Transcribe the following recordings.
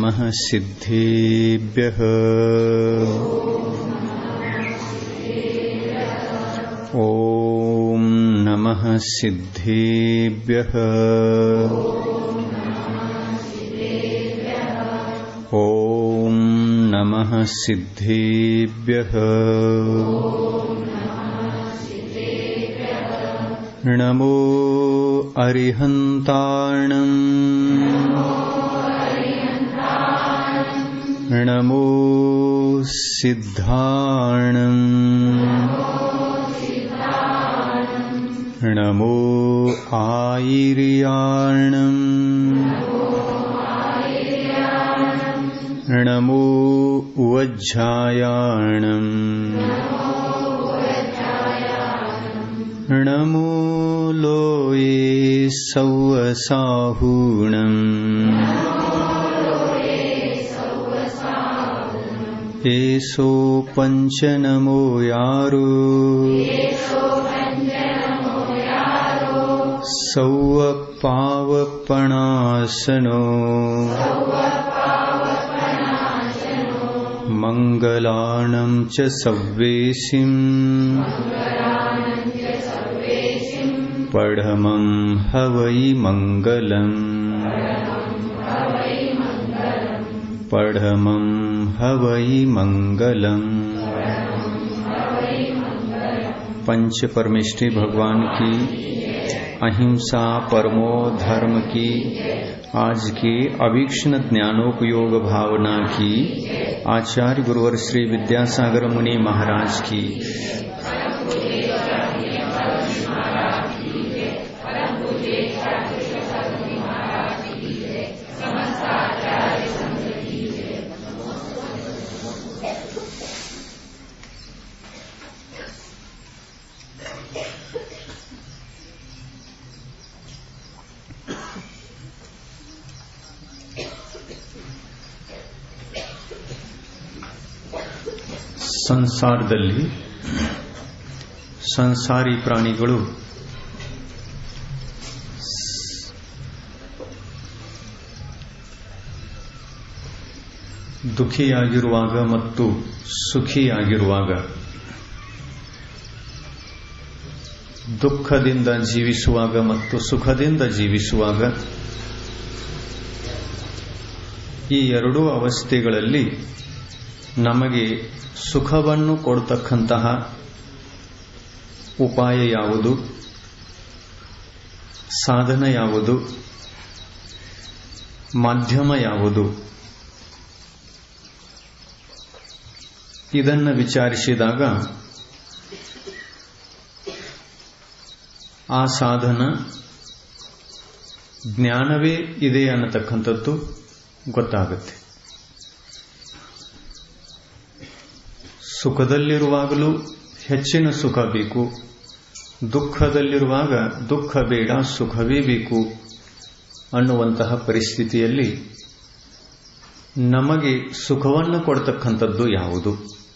ನಮಃ ಸಿದ್ಧೇಭ್ಯಃ ಓಂ ನಮಃ ಸಿದ್ಧೇಭ್ಯಃ ಓಂ ನಮಃ ಸಿದ್ಧೇಭ್ಯಃ ನಮೋ ಅರಿಹಂತಾಣಂ ನಮೋ ಸಿದ್ಧಾಣಂ ನಮೋ ಆಯಿರ್ಯಾಣಂ ನಮೋ ವಜ್ಜಾಯಾಣಂ ನಮೋ ಲೋಯೇ ಸವ್ವಸಾಹೂಣಂ ಏಸೋ ಪಂಚನಮೋ ಯಾರೋ ಸೌವ ಪಾವಪಣಾಸನೋ ಮಂಗಲಾಣಂ ಚ ಸವ್ವೇಸಿಂ ಪಢಮಂ ಹವೈ ಮಂಗಲಂ ಪಢಮಂ ಹವೈ ಮಂಗಲಂ। पंच परमेष्ठी भगवान की अहिंसा परमो धर्म की आज के अवीक्षण ज्ञानोपयोग भावना की आचार्य गुरुवर श्री विद्यासागर मुनि महाराज की ಸಂಸಾರದಲ್ಲಿ ಸಂಸಾರಿ ಪ್ರಾಣಿಗಳು ದುಃಖಿಯಾಗಿರುವಾಗ ಮತ್ತು ಸುಖಿಯಾಗಿರುವಾಗ ದುಃಖದಿಂದ ಜೀವಿಸುವಾಗ ಮತ್ತು ಸುಖದಿಂದ ಜೀವಿಸುವಾಗ ಈ ಎರಡೂ ಅವಸ್ಥೆಗಳಲ್ಲಿ ನಮಗೆ ಸುಖವನ್ನು ಕೊಡತಕ್ಕಂತಹ ಉಪಾಯ ಯಾವುದು, ಸಾಧನ ಯಾವುದು, ಮಾಧ್ಯಮ ಯಾವುದು, ಇದನ್ನು ವಿಚಾರಿಸಿದಾಗ ಆ ಸಾಧನ ಜ್ಞಾನವೇ ಇದೆ ಅನ್ನತಕ್ಕಂಥದ್ದು ಗೊತ್ತಾಗುತ್ತೆ. ಸುಖದಲ್ಲಿರುವಾಗಲೂ ಹೆಚ್ಚಿನ ಸುಖ ಬೇಕು, ದುಃಖದಲ್ಲಿರುವಾಗ ದುಃಖ ಬೇಡ ಸುಖವೇ ಬೇಕು ಅನ್ನುವಂತಹ ಪರಿಸ್ಥಿತಿಯಲ್ಲಿ ನಮಗೆ ಸುಖವನ್ನು ಕೊಡ್ತಕ್ಕಂಥದ್ದು ಯಾವುದು?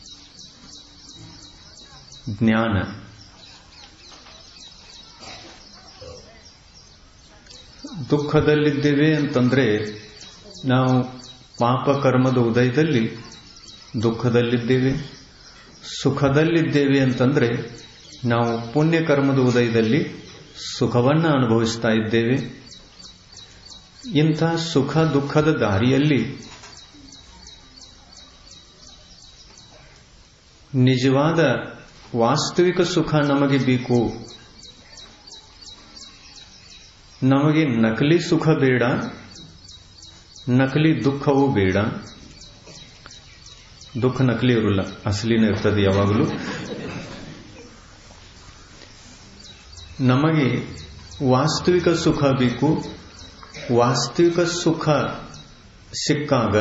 ಜ್ಞಾನ. ದುಃಖದಲ್ಲಿದ್ದೇವೆ ಅಂತಂದ್ರೆ ನಾವು ಪಾಪ ಕರ್ಮದ ಉದಯದಲ್ಲಿ ದುಃಖದಲ್ಲಿದ್ದೇವೆ, ಸುಖದಲ್ಲಿದ್ದೇವೆ ಅಂತಂದ್ರೆ ನಾವು ಪುಣ್ಯ ಕರ್ಮದ ಉದಯದಲ್ಲಿ ಸುಖವನ್ನು ಅನುಭವಿಸ್ತಾ ಇದ್ದೇವೆ. ಇಂಥ ಸುಖ ದುಃಖದ ದಾರಿಯಲ್ಲಿ ನಿಜವಾದ ವಾಸ್ತವಿಕ ಸುಖ ನಮಗೆ ಬೇಕು. ನಮಗೆ ನಕಲಿ ಸುಖ ಬೇಡ, ನಕಲಿ ದುಃಖವೂ ಬೇಡ. ದುಃಖ ನಕಲಿ ಇರಲ್ಲ, ಅಸಲಿನ ಇರ್ತದೆ ಯಾವಾಗಲೂ. ನಮಗೆ ವಾಸ್ತವಿಕ ಸುಖ ಬೇಕು. ವಾಸ್ತವಿಕ ಸುಖ ಸಿಕ್ಕಾಗ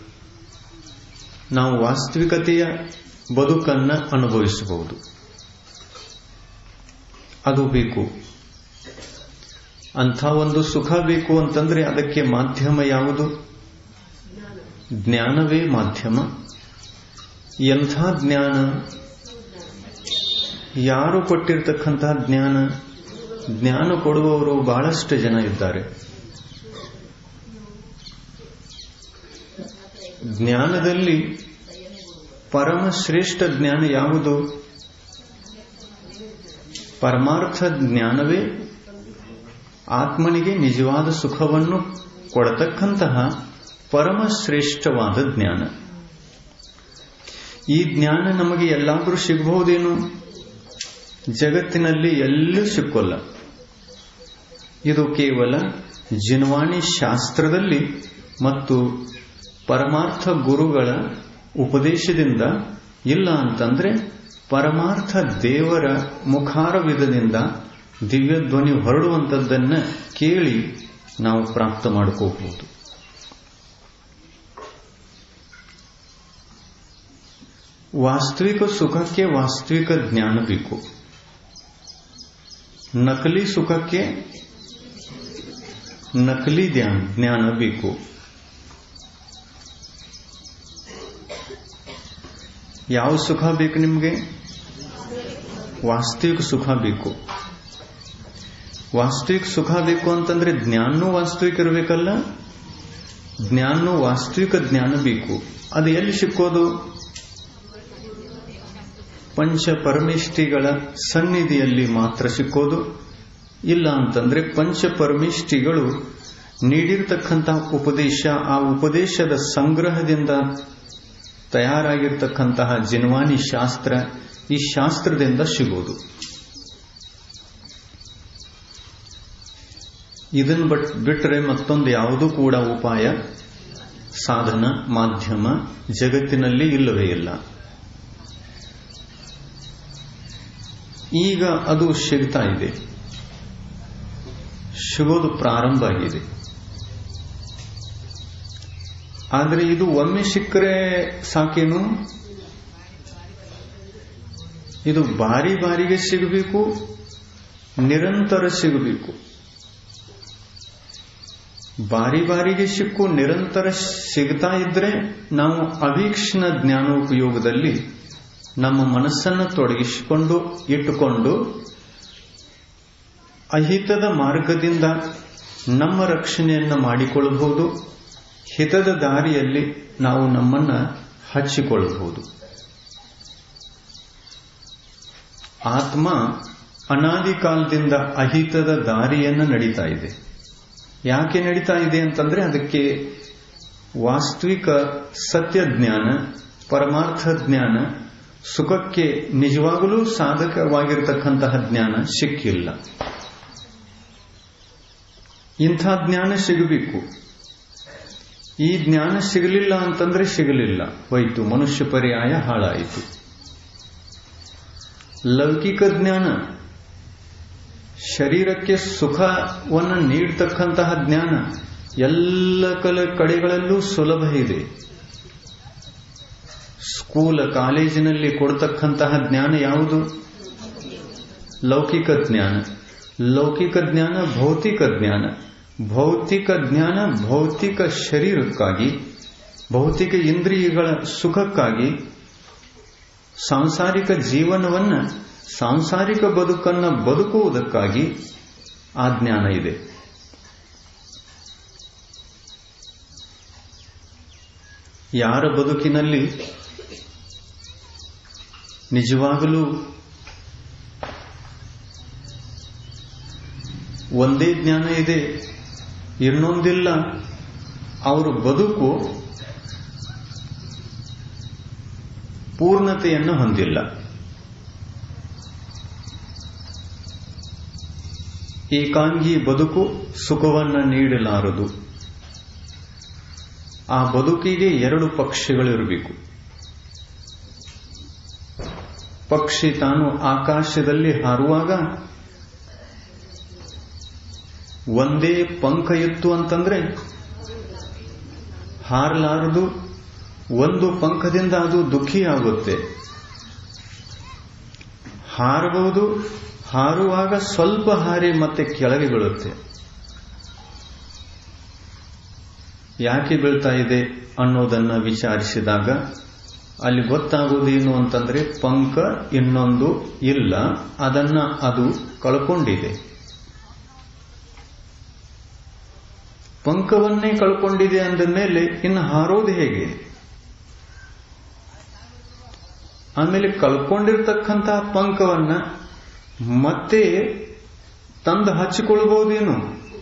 ನಾವು ವಾಸ್ತವಿಕತೆಯ ಬದುಕನ್ನ ಅನುಭವಿಸಬಹುದು. ಅದು ಬೇಕು. ಅಂಥ ಒಂದು ಸುಖ ಬೇಕು ಅಂತಂದ್ರೆ ಅದಕ್ಕೆ ಮಾಧ್ಯಮ ಯಾವುದು? ಜ್ಞಾನವೇ ಮಾಧ್ಯಮ. ಎಂಥ ಜ್ಞಾನ? ಯಾರು ಕೊಟ್ಟಿರ್ತಕ್ಕಂತಹ ಜ್ಞಾನ? ಜ್ಞಾನ ಕೊಡುವವರು ಬಹಳಷ್ಟು ಜನ ಇದ್ದಾರೆ. ಜ್ಞಾನದಲ್ಲಿ ಪರಮ ಶ್ರೇಷ್ಠ ಜ್ಞಾನ ಯಾವುದು? ಪರಮಾರ್ಥ ಜ್ಞಾನವೇ ಆತ್ಮನಿಗೆ ನಿಜವಾದ ಸುಖವನ್ನು ಕೊಡತಕ್ಕಂತಹ ಪರಮ ಶ್ರೇಷ್ಠವಾದ ಜ್ಞಾನ. ಈ ಜ್ಞಾನ ನಮಗೆ ಎಲ್ಲಾದರೂ ಸಿಗಬಹುದೇನು? ಜಗತ್ತಿನಲ್ಲಿ ಎಲ್ಲೂ ಸಿಕ್ಕೋಲ್ಲ. ಇದು ಕೇವಲ ಜಿನ್ವಾಣಿ ಶಾಸ್ತ್ರದಲ್ಲಿ ಮತ್ತು ಪರಮಾರ್ಥ ಗುರುಗಳ ಉಪದೇಶದಿಂದ, ಇಲ್ಲ ಅಂತಂದ್ರೆ ಪರಮಾರ್ಥ ದೇವರ ಮುಖಾರವಿದದಿಂದ ದಿವ್ಯ ಧ್ವನಿ ಹೊರಡುವಂಥದ್ದನ್ನ ಕೇಳಿ ನಾವು ಪ್ರಾಪ್ತ ಮಾಡ್ಕೋಬಹುದು. ವಾಸ್ತವಿಕ ಸುಖಕ್ಕೆ ವಾಸ್ತವಿಕ ಜ್ಞಾನ ಬೇಕು. ನಕಲಿ ಸುಖಕ್ಕೆ ನಕಲಿ ಜ್ಞಾನ ಬೇಕು. ಯಾವ ಸುಖ ಬೇಕು ನಿಮಗೆ? ವಾಸ್ತವಿಕ ಸುಖ ಬೇಕು. ವಾಸ್ತವಿಕ ಸುಖ ಬೇಕು ಅಂತಂದ್ರೆ ಜ್ಞಾನನೂ ವಾಸ್ತವಿಕ ಇರಬೇಕಲ್ಲ. ಜ್ಞಾನನೂ ವಾಸ್ತವಿಕ ಜ್ಞಾನ ಬೇಕು. ಅದು ಎಲ್ಲಿ ಸಿಕ್ಕೋದು? ಪಂಚ ಪರಮೇಷ್ಠಿಗಳ ಸನ್ನಿಧಿಯಲ್ಲಿ ಮಾತ್ರ ಸಿಕ್ಕೋದು. ಇಲ್ಲ ಅಂತಂದ್ರೆ ಪಂಚ ಪರಮೇಷ್ಠಿಗಳು ನೀಡಿರ್ತಕ್ಕಂತಹ ಉಪದೇಶ, ಆ ಉಪದೇಶದ ಸಂಗ್ರಹದಿಂದ ತಯಾರಾಗಿರ್ತಕ್ಕಂತಹ ಜಿನ್ವಾನಿ ಶಾಸ್ತ್ರ, ಈ ಶಾಸ್ತ್ರದಿಂದ ಸಿಗೋದು. ಇದನ್ನು ಬಿಟ್ಟರೆ ಮತ್ತೊಂದು ಯಾವುದೂ ಕೂಡ ಉಪಾಯ, ಸಾಧನ, ಮಾಧ್ಯಮ ಜಗತ್ತಿನಲ್ಲಿ ಇಲ್ಲವೇ ಇಲ್ಲ. ಈಗ ಅದು ಸಿಗ್ತಾ ಇದೆ, ಸಿಗೋದು ಪ್ರಾರಂಭ ಆಗಿದೆ. ಆದರೆ ಇದು ಒಮ್ಮೆ ಸಿಕ್ಕರೆ ಸಾಕೇನು? ಇದು ಬಾರಿ ಬಾರಿಗೆ ಸಿಗಬೇಕು, ನಿರಂತರ ಸಿಗಬೇಕು. ಬಾರಿ ಬಾರಿಗೆ ಸಿಕ್ಕು ನಿರಂತರ ಸಿಗ್ತಾ ಇದ್ರೆ ನಾವು ಅವೀಕ್ಷಣ ಜ್ಞಾನೋಪಯೋಗದಲ್ಲಿ ನಮ್ಮ ಮನಸ್ಸನ್ನು ತೊಡಗಿಸಿಕೊಂಡು ಇಟ್ಟುಕೊಂಡು ಅಹಿತದ ಮಾರ್ಗದಿಂದ ನಮ್ಮ ರಕ್ಷಣೆಯನ್ನು ಮಾಡಿಕೊಳ್ಳಬಹುದು. ಹಿತದ ದಾರಿಯಲ್ಲಿ ನಾವು ನಮ್ಮನ್ನ ಹಚ್ಚಿಕೊಳ್ಳಬಹುದು. ಆತ್ಮ ಅನಾದಿ ಕಾಲದಿಂದ ಅಹಿತದ ದಾರಿಯನ್ನು ನಡೀತಾ ಇದೆ. ಯಾಕೆ ನಡೀತಾ ಇದೆ ಅಂತಂದ್ರೆ ಅದಕ್ಕೆ ವಾಸ್ತವಿಕ ಸತ್ಯ ಜ್ಞಾನ, ಪರಮಾರ್ಥ ಜ್ಞಾನ, ಸುಖಕ್ಕೆ ನಿಜವಾಗಲೂ ಸಾಧಕವಾಗಿರತಕ್ಕಂತಹ ಜ್ಞಾನ ಸಿಕ್ಕಿಲ್ಲ. ಇಂಥ ಜ್ಞಾನ ಸಿಗಬೇಕು. ಈ ಜ್ಞಾನ ಸಿಗಲಿಲ್ಲ ಅಂತಂದ್ರೆ ಸಿಗಲಿಲ್ಲ, ಹೋಯಿತು, ಮನುಷ್ಯ ಪರ್ಯಾಯ ಹಾಳಾಯಿತು. ಲೌಕಿಕ ಜ್ಞಾನ, ಶರೀರಕ್ಕೆ ಸುಖವನ್ನು ನೀಡತಕ್ಕಂತಹ ಜ್ಞಾನ ಎಲ್ಲ ಕಡೆಗಳಲ್ಲೂ ಸುಲಭ ಇದೆ. ಸ್ಕೂಲ್ ಕಾಲೇಜಿನಲ್ಲಿ ಕೊಡ್ತಕ್ಕಂತಹ ಜ್ಞಾನ ಯಾವುದು? ಲೌಕಿಕ ಜ್ಞಾನ. ಲೌಕಿಕ ಜ್ಞಾನ ಭೌತಿಕ ಜ್ಞಾನ. ಭೌತಿಕ ಜ್ಞಾನ ಭೌತಿಕ ಶರೀರಕ್ಕಾಗಿ, ಭೌತಿಕ ಇಂದ್ರಿಯಗಳ ಸುಖಕ್ಕಾಗಿ, ಸಾಂಸಾರಿಕ ಜೀವನವನ್ನ, ಸಾಂಸಾರಿಕ ಬದುಕನ್ನು ಬದುಕುವುದಕ್ಕಾಗಿ ಆ ಜ್ಞಾನ ಇದೆ. ಯಾರ ಬದುಕಿನಲ್ಲಿ ನಿಜವಾಗಲೂ ಒಂದೇ ಜ್ಞಾನ ಇದೆ, ಇನ್ನೊಂದಿಲ್ಲ, ಅವರ ಬದುಕು ಪೂರ್ಣತೆಯನ್ನು ಹೊಂದಿಲ್ಲ. ಏಕಾಂಗಿ ಬದುಕು ಸುಖವನ್ನು ನೀಡಲಾರದು. ಆ ಬದುಕಿಗೆ ಎರಡು ಪಕ್ಷಿಗಳಿರಬೇಕು. ಪಕ್ಷಿ ತಾನು ಆಕಾಶದಲ್ಲಿ ಹಾರುವಾಗ ಒಂದೇ ಪಂಖ ಇತ್ತು ಅಂತಂದ್ರೆ ಹಾರಲಾರದು. ಒಂದು ಪಂಖದಿಂದ ಅದು ದುಃಖಿಯಾಗುತ್ತೆ. ಹಾರಬಹುದು, ಹಾರುವಾಗ ಸ್ವಲ್ಪ ಹಾರಿ ಮತ್ತೆ ಕೆಳಗೆ ಬೀಳುತ್ತೆ. ಯಾಕೆ ಬೀಳ್ತಾ ಇದೆ ಅನ್ನೋದನ್ನ ವಿಚಾರಿಸಿದಾಗ ಅಲ್ಲಿ ಗೊತ್ತಾಗುವುದೇನು ಅಂತಂದ್ರೆ ಪಂಖ ಇನ್ನೊಂದು ಇಲ್ಲ, ಅದನ್ನ ಅದು ಕಳ್ಕೊಂಡಿದೆ. ಪಂಖವನ್ನೇ ಕಳ್ಕೊಂಡಿದೆ ಅಂದ ಮೇಲೆ ಇನ್ನು ಹಾರೋದು ಹೇಗೆ? ಆಮೇಲೆ ಕಳ್ಕೊಂಡಿರ್ತಕ್ಕಂಥ ಪಂಕವನ್ನ ಮತ್ತೆ ತಂದು ಹಚ್ಚಿಕೊಳ್ಬಹುದೇನು?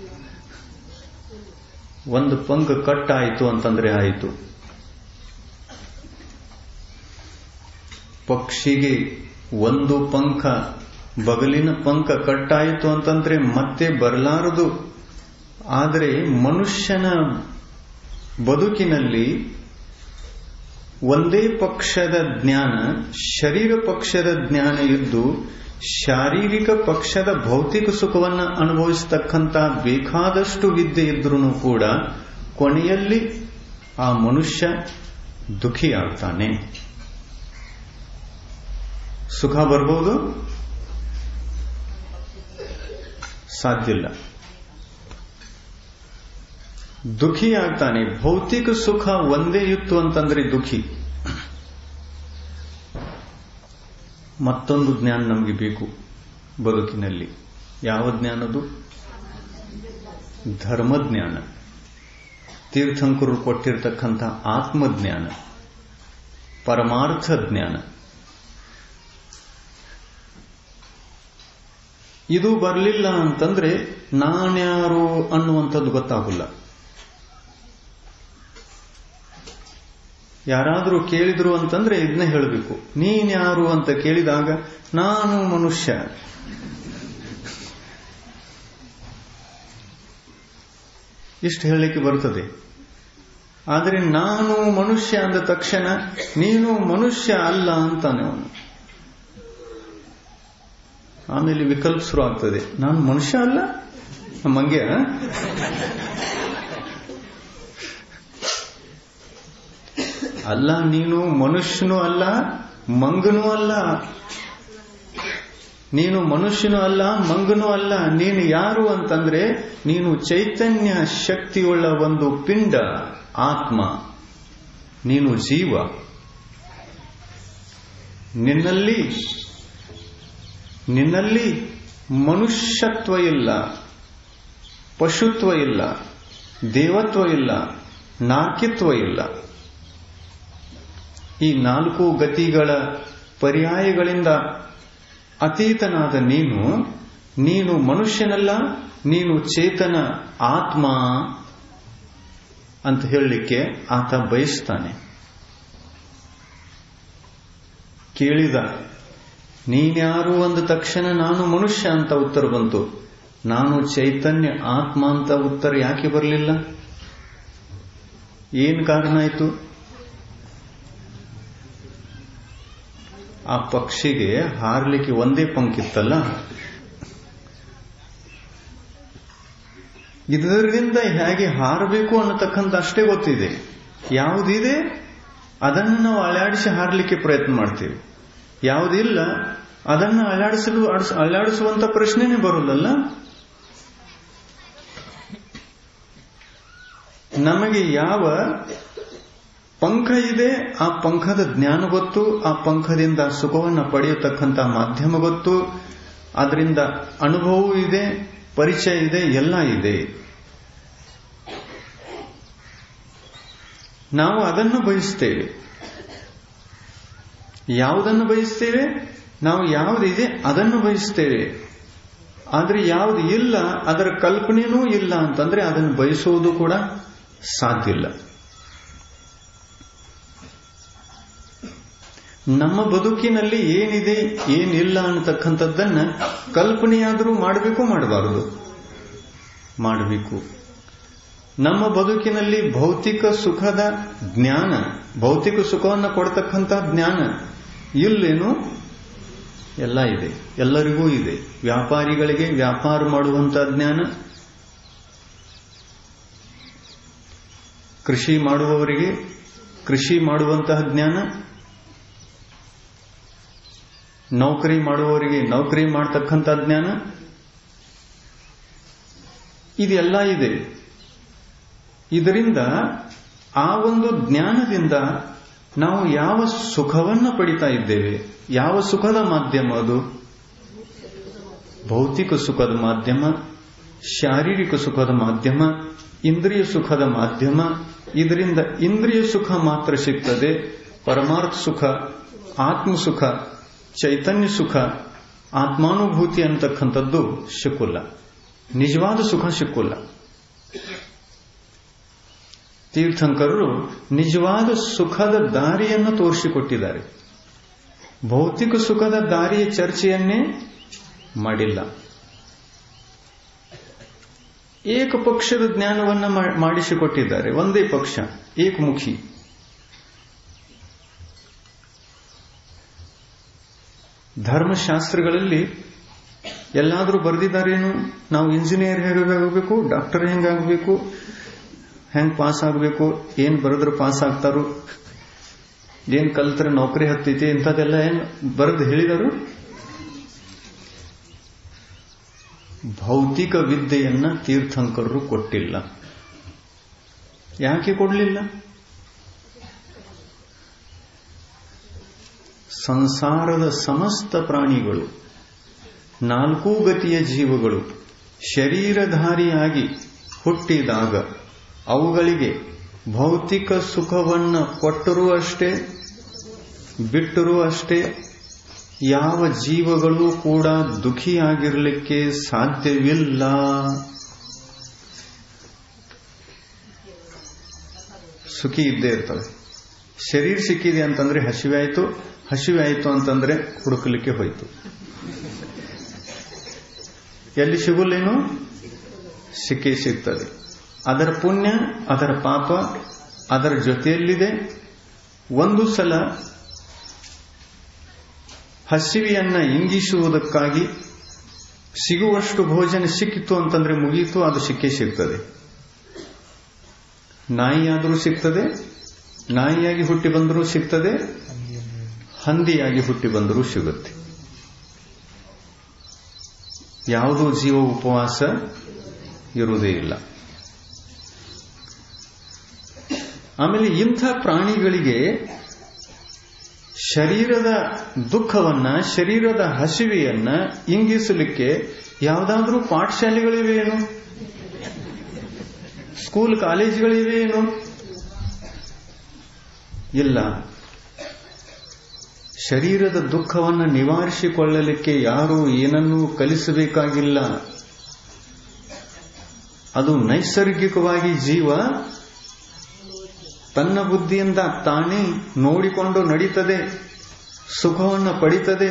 ಒಂದು ಪಂಕ ಕಟ್ಟಾಯಿತು ಅಂತಂದ್ರೆ ಆಯಿತು. ಪಕ್ಷಿಗೆ ಒಂದು ಪಂಕ, ಬಗಲಿನ ಪಂಕ ಕಟ್ಟಾಯಿತು ಅಂತಂದ್ರೆ ಮತ್ತೆ ಬರಲಾರದು. ಆದರೆ ಮನುಷ್ಯನ ಬದುಕಿನಲ್ಲಿ ಒಂದೇ ಪಕ್ಷದ ಜ್ಞಾನ, ಶರೀರ ಪಕ್ಷದ ಜ್ಞಾನ ಇದ್ದು ಶಾರೀರಿಕ ಪಕ್ಷದ ಭೌತಿಕ ಸುಖವನ್ನು ಅನುಭವಿಸತಕ್ಕಂಥ ಬೇಕಾದಷ್ಟು ವಿದ್ಯೆ ಇದ್ರೂ ಕೂಡ ಕೊನೆಯಲ್ಲಿ ಆ ಮನುಷ್ಯ ದುಃಖಿಯಾಗ್ತಾನೆ. ಸುಖ ಬರ್ಬೋದು? ಸಾಧ್ಯ ಇಲ್ಲ. ದುಃಖಿ ಆಗ್ತಾನೆ. ಭೌತಿಕ ಸುಖ ಒಂದೇ ಇತ್ತು ಅಂತಂದ್ರೆ ದುಃಖಿ. ಮತ್ತೊಂದು ಜ್ಞಾನ ನಮಗೆ ಬೇಕು ಬದುಕಿನಲ್ಲಿ. ಯಾವ ಜ್ಞಾನದು? ಧರ್ಮಜ್ಞಾನ. ತೀರ್ಥಂಕರು ಕೊಟ್ಟಿರತಕ್ಕಂಥ ಆತ್ಮಜ್ಞಾನ, ಪರಮಾರ್ಥ ಜ್ಞಾನ. ಇದು ಬರಲಿಲ್ಲ ಅಂತಂದ್ರೆ ನಾನ್ಯಾರು ಅನ್ನುವಂಥದ್ದು ಗೊತ್ತಾಗಲ್ಲ. ಯಾರಾದರೂ ಕೇಳಿದ್ರು ಅಂತಂದ್ರೆ ಇದನ್ನೇ ಹೇಳಬೇಕು. ನೀನ್ಯಾರು ಅಂತ ಕೇಳಿದಾಗ ನಾನು ಮನುಷ್ಯ. ಇಷ್ಟು ಹೇಳಲಿಕ್ಕೆ ಬರ್ತದೆ. ಆದರೆ ನಾನು ಮನುಷ್ಯ ಅಂದ ತಕ್ಷಣ ನೀನು ಮನುಷ್ಯ ಅಲ್ಲ ಅಂತಾನೆ ಅವನು. ಆಮೇಲೆ ವಿಕಲ್ಪ ಶುರು ಆಗ್ತದೆ. ನಾನು ಮನುಷ್ಯ ಅಲ್ಲ, ಮಂಗೆ ಅಲ್ಲ, ನೀನು ಮನುಷ್ಯನೂ ಅಲ್ಲ, ಮಂಗನೂ ಅಲ್ಲ. ನೀನು ಮನುಷ್ಯನೂ ಅಲ್ಲ, ಮಂಗನೂ ಅಲ್ಲ. ನೀನು ಯಾರು ಅಂತಂದ್ರೆ ನೀನು ಚೈತನ್ಯ ಶಕ್ತಿಯುಳ್ಳ ಒಂದು ಪಿಂಡ, ಆತ್ಮ. ನೀನು ಜೀವ. ನಿನ್ನಲ್ಲಿ ಮನುಷ್ಯತ್ವ ಇಲ್ಲ, ಪಶುತ್ವ ಇಲ್ಲ, ದೇವತ್ವ ಇಲ್ಲ, ನಾರ್ಕಿತ್ವ ಇಲ್ಲ. ಈ ನಾಲ್ಕು ಗತಿಗಳ ಪರ್ಯಾಯಗಳಿಂದ ಅತೀತನಾದ ನೀನು ಮನುಷ್ಯನಲ್ಲ, ನೀನು ಚೇತನ ಆತ್ಮ ಅಂತ ಹೇಳಲಿಕ್ಕೆ ಆತ ಬಯಸ್ತಾನೆ. ಕೇಳಿದ ನೀನ್ಯಾರು ಅಂದ ತಕ್ಷಣ ನಾನು ಮನುಷ್ಯ ಅಂತ ಉತ್ತರ ಬಂತು. ನಾನು ಚೈತನ್ಯ ಆತ್ಮ ಅಂತ ಉತ್ತರ ಯಾಕೆ ಬರಲಿಲ್ಲ? ಏನು ಕಾರಣ ಆಯಿತು? ಆ ಪಕ್ಷಿಗೆ ಹಾರಲಿಕ್ಕೆ ಒಂದೇ ಪಂಕಿತ್ತಲ್ಲ. ಇದರಿಂದ ಹೇಗೆ ಹಾರಬೇಕು ಅನ್ನತಕ್ಕಂಥ ಅಷ್ಟೇ ಗೊತ್ತಿದೆ. ಯಾವುದಿದೆ ಅದನ್ನು ನಾವು ಅಲ್ಲಾಡಿಸಿ ಹಾರಲಿಕ್ಕೆ ಪ್ರಯತ್ನ ಮಾಡ್ತೀವಿ. ಯಾವುದಿಲ್ಲ ಅದನ್ನು ಅಲ್ಲಾಡಿಸುವಂತ ಪ್ರಶ್ನೆನೇ ಬರೋಲ್ಲ. ನಮಗೆ ಯಾವ ಪಂಖ ಇದೆ ಆ ಪಂಖದ ಜ್ಞಾನ ಗೊತ್ತು, ಆ ಪಂಖದಿಂದ ಸುಖವನ್ನು ಪಡೆಯತಕ್ಕಂಥ ಮಾಧ್ಯಮ ಗೊತ್ತು, ಅದರಿಂದ ಅನುಭವವೂ ಇದೆ, ಪರಿಚಯ ಇದೆ, ಎಲ್ಲ ಇದೆ. ನಾವು ಅದನ್ನು ಬಯಸ್ತೇವೆ. ಯಾವುದನ್ನು ಬಯಸ್ತೇವೆ? ನಾವು ಯಾವುದಿದೆ ಅದನ್ನು ಬಯಸ್ತೇವೆ. ಆದರೆ ಯಾವುದು ಇಲ್ಲ ಅದರ ಕಲ್ಪನೆಯೂ ಇಲ್ಲ ಅಂತಂದ್ರೆ ಅದನ್ನು ಬಯಸುವುದು ಕೂಡ ಸಾಧ್ಯ ಇಲ್ಲ. ನಮ್ಮ ಬದುಕಿನಲ್ಲಿ ಏನಿದೆ ಏನಿಲ್ಲ ಅನ್ನತಕ್ಕಂಥದ್ದನ್ನ ಕಲ್ಪನೆಯಾದರೂ ಮಾಡಬೇಕು, ಮಾಡಬಾರದು? ಮಾಡಬೇಕು. ನಮ್ಮ ಬದುಕಿನಲ್ಲಿ ಭೌತಿಕ ಸುಖದ ಜ್ಞಾನ, ಭೌತಿಕ ಸುಖವನ್ನು ಕೊಡ್ತಕ್ಕಂಥ ಜ್ಞಾನ ಇಲ್ಲೇನು? ಎಲ್ಲ ಇದೆ, ಎಲ್ಲರಿಗೂ ಇದೆ. ವ್ಯಾಪಾರಿಗಳಿಗೆ ವ್ಯಾಪಾರ ಮಾಡುವಂತಹ ಜ್ಞಾನ, ಕೃಷಿ ಮಾಡುವವರಿಗೆ ಕೃಷಿ ಮಾಡುವಂತಹ ಜ್ಞಾನ, ನೌಕರಿ ಮಾಡುವವರಿಗೆ ನೌಕರಿ ಮಾಡತಕ್ಕಂಥ ಜ್ಞಾನ, ಇದೆಲ್ಲ ಇದೆ. ಇದರಿಂದ ಆ ಒಂದು ಜ್ಞಾನದಿಂದ ನಾವು ಯಾವ ಸುಖವನ್ನು ಪಡಿತಾ ಇದ್ದೇವೆ? ಯಾವ ಸುಖದ ಮಾಧ್ಯಮ ಅದು? ಭೌತಿಕ ಸುಖದ ಮಾಧ್ಯಮ, ಶಾರೀರಿಕ ಸುಖದ ಮಾಧ್ಯಮ, ಇಂದ್ರಿಯ ಸುಖದ ಮಾಧ್ಯಮ. ಇದರಿಂದ ಇಂದ್ರಿಯ ಸುಖ ಮಾತ್ರ ಸಿಗ್ತದೆ, ಪರಮಾರ್ಥ ಸುಖ ಆತ್ಮಸುಖ, ಚೈತನ್ಯ ಸುಖ, ಆತ್ಮಾನುಭೂತಿ ಅಂತಕ್ಕಂಥದ್ದು ಸಿಕ್ಕಿಲ್ಲ. ನಿಜವಾದ ಸುಖ ಸಿಕ್ಕಿಲ್ಲ. ತೀರ್ಥಂಕರರು ನಿಜವಾದ ಸುಖದ ದಾರಿಯನ್ನು ತೋರಿಸಿಕೊಟ್ಟಿದ್ದಾರೆ. ಭೌತಿಕ ಸುಖದ ದಾರಿಯ ಚರ್ಚೆಯನ್ನೇ ಮಾಡಿಲ್ಲ. ಏಕಪಕ್ಷದ ಜ್ಞಾನವನ್ನ ಮಾಡಿಸಿಕೊಟ್ಟಿದ್ದಾರೆ. ಒಂದೇ ಪಕ್ಷ, ಏಕಮುಖಿ. ಧರ್ಮಶಾಸ್ತ್ರಗಳಲ್ಲಿ ಎಲ್ಲಾದರೂ ಬರೆದಿದ್ದಾರೇನು? ನಾವು ಇಂಜಿನಿಯರ್ ಹೇಗಾಗಬೇಕು, ಡಾಕ್ಟರ್ ಹೆಂಗಾಗಬೇಕು, ಹೆಂಗ್ ಪಾಸ್ ಆಗಬೇಕು, ಏನ್ ಬರೆದ್ರೆ ಪಾಸ್ ಆಗ್ತಾರೋ, ಏನ್ ಕಲ್ತ್ರೆ ನೌಕರಿ ಹತ್ತೈತಿ, ಇಂಥದ್ದೆಲ್ಲ ಏನ್ ಬರೆದು ಹೇಳಿದರು? ಭೌತಿಕ ವಿದ್ಯೆಯನ್ನ ತೀರ್ಥಂಕರರು ಕೊಟ್ಟಿಲ್ಲ. ಯಾಕೆ ಕೊಡಲಿಲ್ಲ? ಸಂಸಾರದ ಸಮಸ್ತ ಪ್ರಾಣಿಗಳು, ನಾಲ್ಕೂ ಗತಿಯ ಜೀವಗಳು ಶರೀರಧಾರಿಯಾಗಿ ಹುಟ್ಟಿದಾಗ ಅವುಗಳಿಗೆ ಭೌತಿಕ ಸುಖವನ್ನು ಕೊಟ್ಟರೂ ಅಷ್ಟೇ, ಬಿಟ್ಟರೂ ಅಷ್ಟೇ, ಯಾವ ಜೀವಗಳು ಕೂಡ ದುಃಖಿಯಾಗಿರಲಿಕ್ಕೆ ಸಾಧ್ಯವಿಲ್ಲ. ಸುಖಿ ಇದ್ದೇ ಇರ್ತವೆ. ಶರೀರ ಸಿಕ್ಕಿದೆ ಅಂತಂದ್ರೆ ಹಸಿವೆ ಆಯ್ತು, ಹಸಿವೆ ಆಯ್ತು ಅಂತಂದ್ರೆ ಹುಡುಕಲಿಕ್ಕೆ ಹೋಯ್ತು. ಎಲ್ಲಿ ಸಿಗುಲ್ಲೇನು? ಸಿಕ್ಕೇ ಸಿಗ್ತದೆ. ಅದರ ಪುಣ್ಯ, ಅದರ ಪಾಪ ಅದರ ಜೊತೆಯಲ್ಲಿದೆ. ಒಂದು ಸಲ ಹಸಿವೆಯನ್ನ ಇಂಗಿಸುವುದಕ್ಕಾಗಿ ಸಿಗುವಷ್ಟು ಭೋಜನ ಸಿಕ್ಕಿತು ಅಂತಂದ್ರೆ ಮುಗಿಯಿತು, ಅದು ಸಿಕ್ಕೇ ಸಿಗ್ತದೆ. ನಾಯಿಯಾದರೂ ಸಿಗ್ತದೆ, ನಾಯಿಯಾಗಿ ಹುಟ್ಟಿ ಬಂದರೂ ಸಿಗ್ತದೆ, ಹಂದಿಯಾಗಿ ಹುಟ್ಟಿ ಬಂದರೂ ಸಿಗುತ್ತೆ. ಯಾವುದೂ ಜೀವ ಉಪವಾಸ ಇರುವುದೇ ಇಲ್ಲ. ಆಮೇಲೆ ಇಂಥ ಪ್ರಾಣಿಗಳಿಗೆ ಶರೀರದ ದುಃಖವನ್ನ, ಶರೀರದ ಹಸಿವೆಯನ್ನ ಇಂಗಿಸಲಿಕ್ಕೆ ಯಾವುದಾದ್ರೂ ಪಾಠಶಾಲೆಗಳಿವೆಯೇನು? ಸ್ಕೂಲ್ ಕಾಲೇಜುಗಳಿವೆಯೇನು? ಇಲ್ಲ. ಶರೀರದ ದುಃಖವನ್ನು ನಿವಾರಿಸಿಕೊಳ್ಳಲಿಕ್ಕೆ ಯಾರೂ ಏನನ್ನೂ ಕಲಿಸಬೇಕಾಗಿಲ್ಲ. ಅದು ನೈಸರ್ಗಿಕವಾಗಿ ಜೀವ ತನ್ನ ಬುದ್ಧಿಯಿಂದ ತಾನೇ ನೋಡಿಕೊಂಡು ನಡೀತದೆ, ಸುಖವನ್ನು ಪಡಿತದೆ.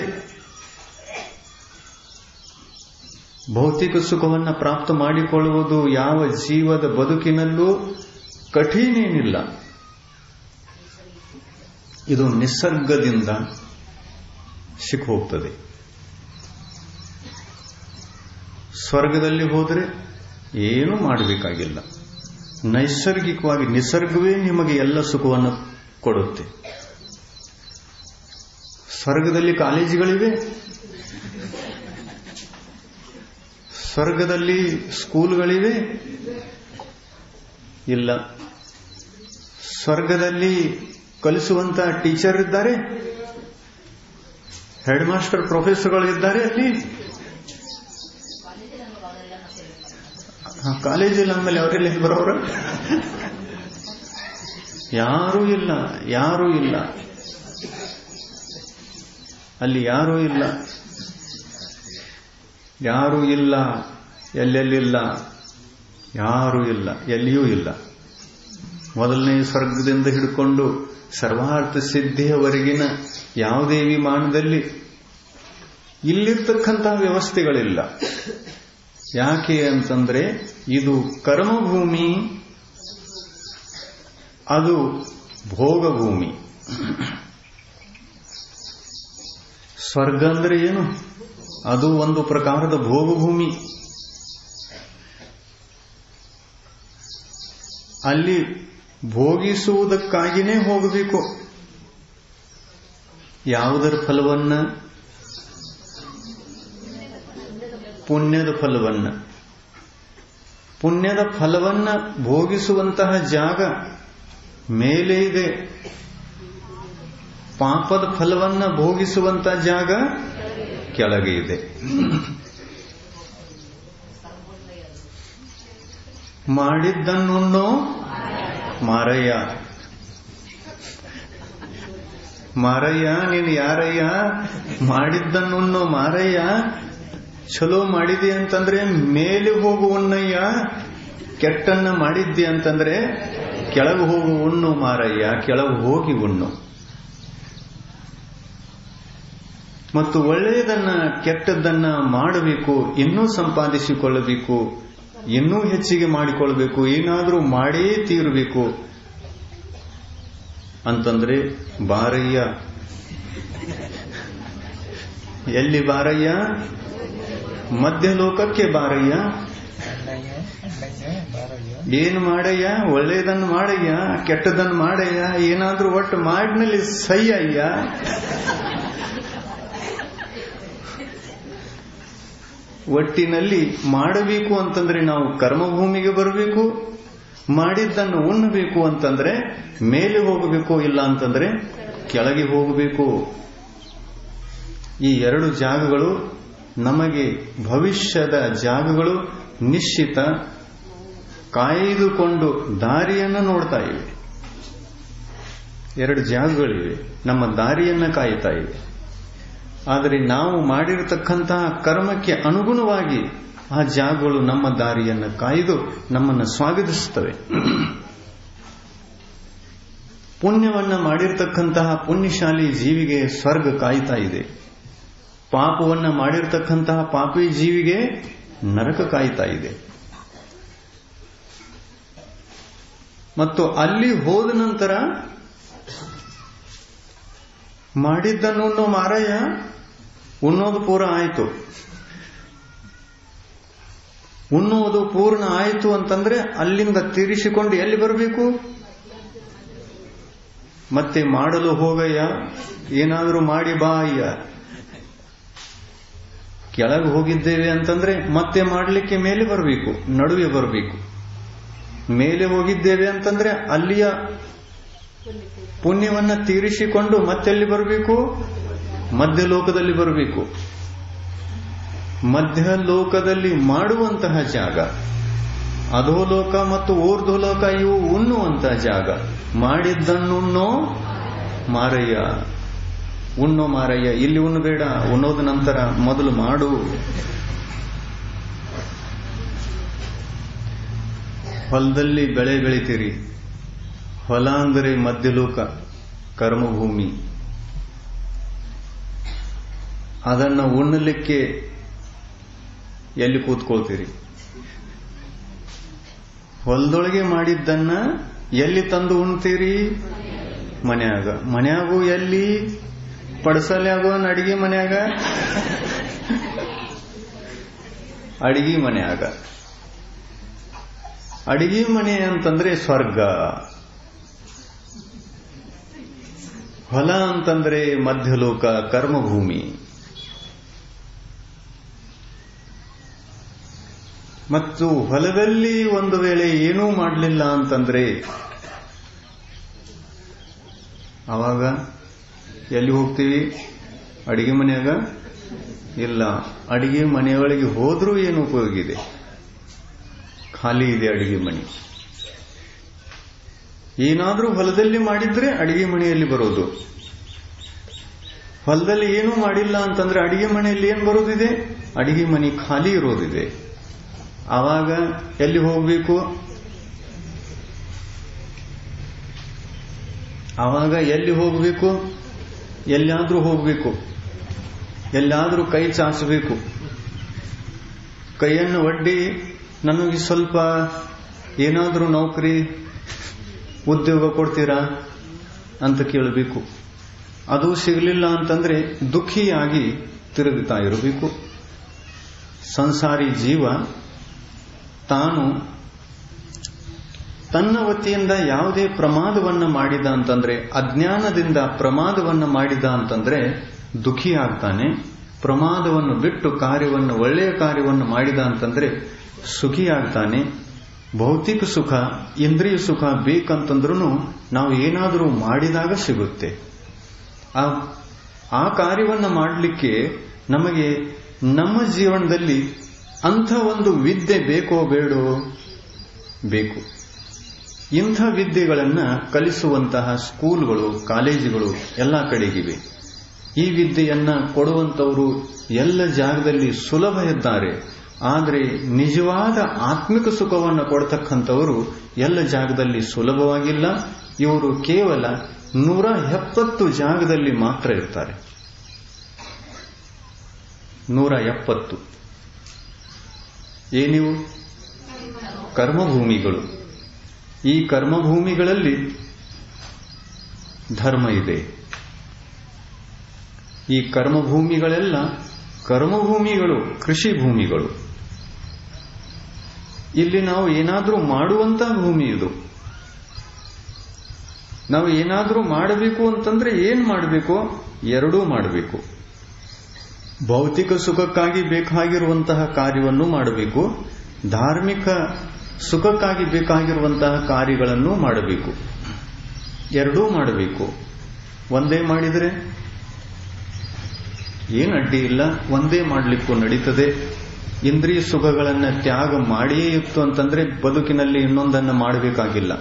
ಭೌತಿಕ ಸುಖವನ್ನು ಪ್ರಾಪ್ತ ಮಾಡಿಕೊಳ್ಳುವುದು ಯಾವ ಜೀವದ ಬದುಕಿನಲ್ಲೂ ಕಠಿಣೇನಿಲ್ಲ. ಇದು ನಿಸರ್ಗದಿಂದ ಸಿಕ್ಕೋಗ್ತದೆ. ಸ್ವರ್ಗದಲ್ಲಿ ಹೋದರೆ ಏನೂ ಮಾಡಬೇಕಾಗಿಲ್ಲ. ನೈಸರ್ಗಿಕವಾಗಿ ನಿಸರ್ಗವೇ ನಿಮಗೆ ಎಲ್ಲ ಸುಖವನ್ನು ಕೊಡುತ್ತೆ. ಸ್ವರ್ಗದಲ್ಲಿ ಕಾಲೇಜುಗಳಿವೆ, ಸ್ವರ್ಗದಲ್ಲಿ ಸ್ಕೂಲ್ಗಳಿವೆ? ಇಲ್ಲ. ಸ್ವರ್ಗದಲ್ಲಿ ಕಲಿಸುವಂತ ಟೀಚರ್ ಇದ್ದಾರೆ, ಹೆಡ್ ಮಾಸ್ಟರ್ ಪ್ರೊಫೆಸರ್ಗಳು ಇದ್ದಾರೆ ಅಲ್ಲಿ. ಕಾಲೇಜಲ್ಲಿ ಅಂದಮೇಲೆ ಅವರೆಲ್ಲ ಬರೋರು? ಯಾರೂ ಇಲ್ಲ, ಯಾರೂ ಇಲ್ಲ ಅಲ್ಲಿ, ಯಾರೂ ಇಲ್ಲ, ಯಾರೂ ಇಲ್ಲ. ಎಲ್ಲೆಲ್ಲಿಲ್ಲ, ಯಾರೂ ಇಲ್ಲ, ಎಲ್ಲಿಯೂ ಇಲ್ಲ. ಮೊದಲನೇ ಸ್ವರ್ಗದಿಂದ ಹಿಡ್ಕೊಂಡು ಸರ್ವಾರ್ಥ ಸಿದ್ಧಿಯವರೆಗಿನ ಯಾವುದೇ ವಿಮಾನದಲ್ಲಿ ಇಲ್ಲಿರ್ತಕ್ಕಂಥ ವ್ಯವಸ್ಥೆಗಳಿಲ್ಲ. ಯಾಕೆ ಅಂತಂದ್ರೆ ಇದು ಕರ್ಮಭೂಮಿ, ಅದು ಭೋಗಭೂಮಿ. ಸ್ವರ್ಗ ಅಂದ್ರೆ ಏನು? ಅದು ಒಂದು ಪ್ರಕಾರದ ಭೋಗಭೂಮಿ. ಅಲ್ಲಿ ಭೋಗಿಸುವುದಕ್ಕಾಗಿಯೇ ಹೋಗಬೇಕು. ಯಾವುದರ ಫಲವನ್ನ? ಪುಣ್ಯದ ಫಲವನ್ನ. ಪುಣ್ಯದ ಫಲವನ್ನ ಭೋಗಿಸುವಂತಹ ಜಾಗ ಮೇಲೆ ಇದೆ, ಪಾಪದ ಫಲವನ್ನ ಭೋಗಿಸುವಂತಹ ಜಾಗ ಕೆಳಗೆ ಇದೆ. ಮಾಡಿದ್ದನ್ನುಣ್ಣೋ ಮಾರಯ್ಯ. ಮಾರಯ್ಯ ನೀನು ಯಾರಯ್ಯ, ಮಾಡಿದ್ದನ್ನು ಮಾರಯ್ಯ, ಚಲೋ ಮಾಡಿದಿ ಅಂತಂದ್ರೆ ಮೇಲೆ ಹೋಗು ಉಣ್ಣಯ್ಯ, ಕೆಟ್ಟನ್ನ ಮಾಡಿದ್ದಿ ಅಂತಂದ್ರೆ ಕೆಳಗೆ ಹೋಗು ಉಣ್ಣು ಮಾರಯ್ಯ, ಕೆಳಗೆ ಹೋಗಿ ಉಣ್ಣು. ಮತ್ತು ಒಳ್ಳೆಯದನ್ನ ಕೆಟ್ಟದ್ದನ್ನ ಮಾಡಬೇಕು, ಇನ್ನೂ ಸಂಪಾದಿಸಿಕೊಳ್ಳಬೇಕು, ಇನ್ನೂ ಹೆಚ್ಚಿಗೆ ಮಾಡಿಕೊಳ್ಬೇಕು, ಏನಾದರೂ ಮಾಡೇ ತೀರಬೇಕು ಅಂತಂದ್ರೆ ಬಾರಯ್ಯ. ಎಲ್ಲಿ ಬಾರಯ್ಯ? ಮಧ್ಯಲೋಕಕ್ಕೆ ಬಾರಯ್ಯ. ಏನು ಮಾಡಯ್ಯ? ಒಳ್ಳೆಯದನ್ನು ಮಾಡಯ್ಯ, ಕೆಟ್ಟದನ್ನು ಮಾಡಯ್ಯ, ಏನಾದ್ರೂ ಒಟ್ಟು ಮಾಡಿನಲ್ಲಿ ಸಯ್ಯಯ್ಯ. ಒಟ್ಟಿನಲ್ಲಿ ಮಾಡಬೇಕು ಅಂತಂದ್ರೆ ನಾವು ಕರ್ಮಭೂಮಿಗೆ ಬರಬೇಕು, ಮಾಡಿದ್ದನ್ನು ಉಣ್ಣಬೇಕು ಅಂತಂದ್ರೆ ಮೇಲೆ ಹೋಗಬೇಕು, ಇಲ್ಲ ಅಂತಂದ್ರೆ ಕೆಳಗೆ ಹೋಗಬೇಕು. ಈ ಎರಡು ಜಾಗಗಳು ನಮಗೆ ಭವಿಷ್ಯದ ಜಾಗಗಳು, ನಿಶ್ಚಿತ ಕಾಯ್ದುಕೊಂಡು ದಾರಿಯನ್ನು ನೋಡ್ತಾ ಇವೆ. ಎರಡು ಜಾಗಗಳಿವೆ, ನಮ್ಮ ದಾರಿಯನ್ನ ಕಾಯ್ತಾ ಇವೆ. ಆದರೆ ನಾವು ಮಾಡಿರತಕ್ಕಂತಹ ಕರ್ಮಕ್ಕೆ ಅನುಗುಣವಾಗಿ ಆ ಜಾಗಗಳು ನಮ್ಮ ದಾರಿಯನ್ನು ಕಾಯ್ದು ನಮ್ಮನ್ನು ಸ್ವಾಗತಿಸುತ್ತವೆ. ಪುಣ್ಯವನ್ನ ಮಾಡಿರ್ತಕ್ಕಂತಹ ಪುಣ್ಯಶಾಲಿ ಜೀವಿಗೆ ಸ್ವರ್ಗ ಕಾಯ್ತಾ ಇದೆ, ಪಾಪವನ್ನ ಮಾಡಿರ್ತಕ್ಕಂತಹ ಪಾಪಿ ಜೀವಿಗೆ ನರಕ ಕಾಯ್ತಾ ಇದೆ. ಮತ್ತು ಅಲ್ಲಿ ಹೋದ ನಂತರ ಮಾಡಿದ್ದನ್ನು ಮಾರಯ್ಯ, ಉಣ್ಣೋದು ಪೂರ ಆಯಿತು. ಉಣ್ಣುವುದು ಪೂರ್ಣ ಆಯಿತು ಅಂತಂದ್ರೆ ಅಲ್ಲಿಂದ ತೀರಿಸಿಕೊಂಡು ಎಲ್ಲಿ ಬರಬೇಕು? ಮತ್ತೆ ಮಾಡಲು ಹೋಗಯ್ಯ, ಏನಾದರೂ ಮಾಡಿ ಬಾ ಅಯ್ಯ. ಕೆಳಗೆ ಹೋಗಿದ್ದೇವೆ ಅಂತಂದ್ರೆ ಮತ್ತೆ ಮಾಡಲಿಕ್ಕೆ ಮೇಲೆ ಬರಬೇಕು, ನಡುವೆ ಬರಬೇಕು. ಮೇಲೆ ಹೋಗಿದ್ದೇವೆ ಅಂತಂದ್ರೆ ಅಲ್ಲಿಯ ಪುಣ್ಯವನ್ನ ತೀರಿಸಿಕೊಂಡು ಮತ್ತೆಲ್ಲಿ ಬರಬೇಕು? ಮಧ್ಯಲೋಕದಲ್ಲಿ ಬರಬೇಕು. ಮಧ್ಯಲೋಕದಲ್ಲಿ ಮಾಡುವಂತಹ ಜಾಗ, ಅಧೋಲೋಕ ಮತ್ತು ಊರ್ಧ್ವಲೋಕ ಇವು ಉಣ್ಣುವಂತಹ ಜಾಗ. ಮಾಡಿದ್ದನ್ನುಣ್ಣೋ ಮಾರಯ್ಯ, ಉಣ್ಣೋ ಮಾರಯ್ಯ. ಇಲ್ಲಿ ಉಣ್ಣಬೇಡ, ಉಣ್ಣೋದ ನಂತರ ಮೊದಲು ಮಾಡು. ಹೊಲದಲ್ಲಿ ಬೆಳೆ ಬೆಳಿತೀರಿ, ಹೊಲ ಅಂದರೆ ಮಧ್ಯಲೋಕ, ಕರ್ಮಭೂಮಿ. ಅದನ್ನ ಉಣ್ಣಲಿಕ್ಕೆ ಎಲ್ಲಿ ಕೂತ್ಕೊಳ್ತೀರಿ? ಹೊಲದೊಳಗೆ ಮಾಡಿದ್ದನ್ನ ಎಲ್ಲಿ ತಂದು ಉಣ್ತೀರಿ? ಮನ್ಯಾಗ. ಮನ್ಯಾಗೂ ಎಲ್ಲಿ? ಪಡಸಲ್ಯಾಗೋ ಅಡಿಗೆ ಮನ್ಯಾಗ? ಅಡಿಗೆ ಮನ್ಯಾಗ. ಅಡಿಗೆ ಮನೆ ಅಂತಂದ್ರೆ ಸ್ವರ್ಗ, ಹೊಲ ಅಂತಂದ್ರೆ ಮಧ್ಯಲೋಕ, ಕರ್ಮಭೂಮಿ. ಮತ್ತು ಹೊಲದಲ್ಲಿ ಒಂದು ವೇಳೆ ಏನೂ ಮಾಡಲಿಲ್ಲ ಅಂತಂದ್ರೆ ಅವಾಗ ಎಲ್ಲಿ ಹೋಗ್ತೀವಿ? ಅಡಿಗೆ ಮನೆಯಾಗ? ಇಲ್ಲ, ಅಡಿಗೆ ಮನೆಯೊಳಗೆ ಹೋದ್ರೂ ಏನು ಉಪಯೋಗ ಇದೆ? ಖಾಲಿ ಇದೆ ಅಡಿಗೆ ಮನೆ. ಏನಾದ್ರೂ ಹೊಲದಲ್ಲಿ ಮಾಡಿದ್ರೆ ಅಡಿಗೆ ಮನೆಯಲ್ಲಿ ಬರೋದು. ಹೊಲದಲ್ಲಿ ಏನೂ ಮಾಡಿಲ್ಲ ಅಂತಂದ್ರೆ ಅಡಿಗೆ ಮನೆಯಲ್ಲಿ ಏನ್ ಬರೋದಿದೆ? ಅಡಿಗೆ ಮನೆ ಖಾಲಿ ಇರೋದಿದೆ. ಆವಾಗ ಎಲ್ಲಿ ಹೋಗ್ಬೇಕು? ಆವಾಗ ಎಲ್ಲಿ ಹೋಗ್ಬೇಕು? ಎಲ್ಲಾದ್ರೂ ಹೋಗ್ಬೇಕು, ಎಲ್ಲಾದ್ರೂ ಕೈ ಚಾಚಬೇಕು. ಕೈಯನ್ನು ಒಡ್ಡಿ ನನಗೆ ಸ್ವಲ್ಪ ಏನಾದ್ರೂ ನೌಕರಿ ಉದ್ಯೋಗ ಕೊಡ್ತೀರಾ ಅಂತ ಕೇಳಬೇಕು. ಅದು ಸಿಗಲಿಲ್ಲ ಅಂತಂದ್ರೆ ದುಃಖಿಯಾಗಿ ತಿರುಗುತ್ತಾ ಇರಬೇಕು. ಸಂಸಾರಿ ಜೀವ ತಾನು ತನ್ನ ವತಿಯಿಂದ ಯಾವುದೇ ಪ್ರಮಾದವನ್ನ ಮಾಡಿದ ಅಂತಂದ್ರೆ, ಅಜ್ಞಾನದಿಂದ ಪ್ರಮಾದವನ್ನ ಮಾಡಿದ ಅಂತಂದ್ರೆ ದುಃಖಿಯಾಗ್ತಾನೆ. ಪ್ರಮಾದವನ್ನು ಬಿಟ್ಟು ಕಾರ್ಯವನ್ನು, ಒಳ್ಳೆಯ ಕಾರ್ಯವನ್ನು ಮಾಡಿದ ಅಂತಂದ್ರೆ ಸುಖಿಯಾಗ್ತಾನೆ. ಭೌತಿಕ ಸುಖ, ಇಂದ್ರಿಯ ಸುಖ ಬೇಕಂತಂದ್ರೂ ನಾವು ಏನಾದರೂ ಮಾಡಿದಾಗ ಸಿಗುತ್ತೆ. ಆ ಕಾರ್ಯವನ್ನು ಮಾಡಲಿಕ್ಕೆ ನಮಗೆ ನಮ್ಮ ಜೀವನದಲ್ಲಿ ಅಂಥ ಒಂದು ವಿದ್ಯೆ ಬೇಕೋ ಬೇಡೋ? ಬೇಕು. ಇಂಥ ವಿದ್ಯೆಗಳನ್ನ ಕಲಿಸುವಂತಹ ಸ್ಕೂಲ್ಗಳು, ಕಾಲೇಜುಗಳು ಎಲ್ಲ ಕಡೆಗಿವೆ. ಈ ವಿದ್ಯೆಯನ್ನ ಕೊಡುವಂತವರು ಎಲ್ಲ ಜಾಗದಲ್ಲಿ ಸುಲಭ ಇದ್ದಾರೆ. ಆದರೆ ನಿಜವಾದ ಆತ್ಮಿಕ ಸುಖವನ್ನು ಕೊಡ್ತಕ್ಕಂಥವರು ಎಲ್ಲ ಜಾಗದಲ್ಲಿ ಸುಲಭವಾಗಿಲ್ಲ. ಇವರು ಕೇವಲ 170 ಜಾಗದಲ್ಲಿ ಮಾತ್ರ ಇರ್ತಾರೆ. 170 ಏನಿವು? ಕರ್ಮಭೂಮಿಗಳು. ಈ ಕರ್ಮಭೂಮಿಗಳಲ್ಲಿ ಧರ್ಮ ಇದೆ. ಈ ಕರ್ಮಭೂಮಿಗಳೆಲ್ಲ ಕರ್ಮಭೂಮಿಗಳು, ಕೃಷಿ ಭೂಮಿಗಳು. ಇಲ್ಲಿ ನಾವು ಏನಾದರೂ ಮಾಡುವಂತಹ ಭೂಮಿ ಇದು. ನಾವು ಏನಾದರೂ ಮಾಡಬೇಕು ಅಂತಂದ್ರೆ ಏನ್ ಮಾಡಬೇಕು? ಎರಡೂ ಮಾಡಬೇಕು. ಭೌತಿಕ ಸುಖಕ್ಕಾಗಿ ಬೇಕಾಗಿರುವಂತಹ ಕಾರ್ಯವನ್ನು ಮಾಡಬೇಕು, ಧಾರ್ಮಿಕ ಸುಖಕ್ಕಾಗಿ ಬೇಕಾಗಿರುವಂತಹ ಕಾರ್ಯಗಳನ್ನು ಮಾಡಬೇಕು. ಎರಡೂ ಮಾಡಬೇಕು. ಒಂದೇ ಮಾಡಿದರೆ ಏನು ಅಡ್ಡಿ ಇಲ್ಲ, ಒಂದೇ ಮಾಡಲಿಕ್ಕೂ ನಡೀತದೆ. ಇಂದ್ರಿಯ ಸುಖಗಳನ್ನು ತ್ಯಾಗ ಮಾಡಿಯೇ ಇತ್ತು ಅಂತಂದ್ರೆ ಬದುಕಿನಲ್ಲಿ ಇನ್ನೊಂದನ್ನು ಮಾಡಬೇಕಾಗಿಲ್ಲ.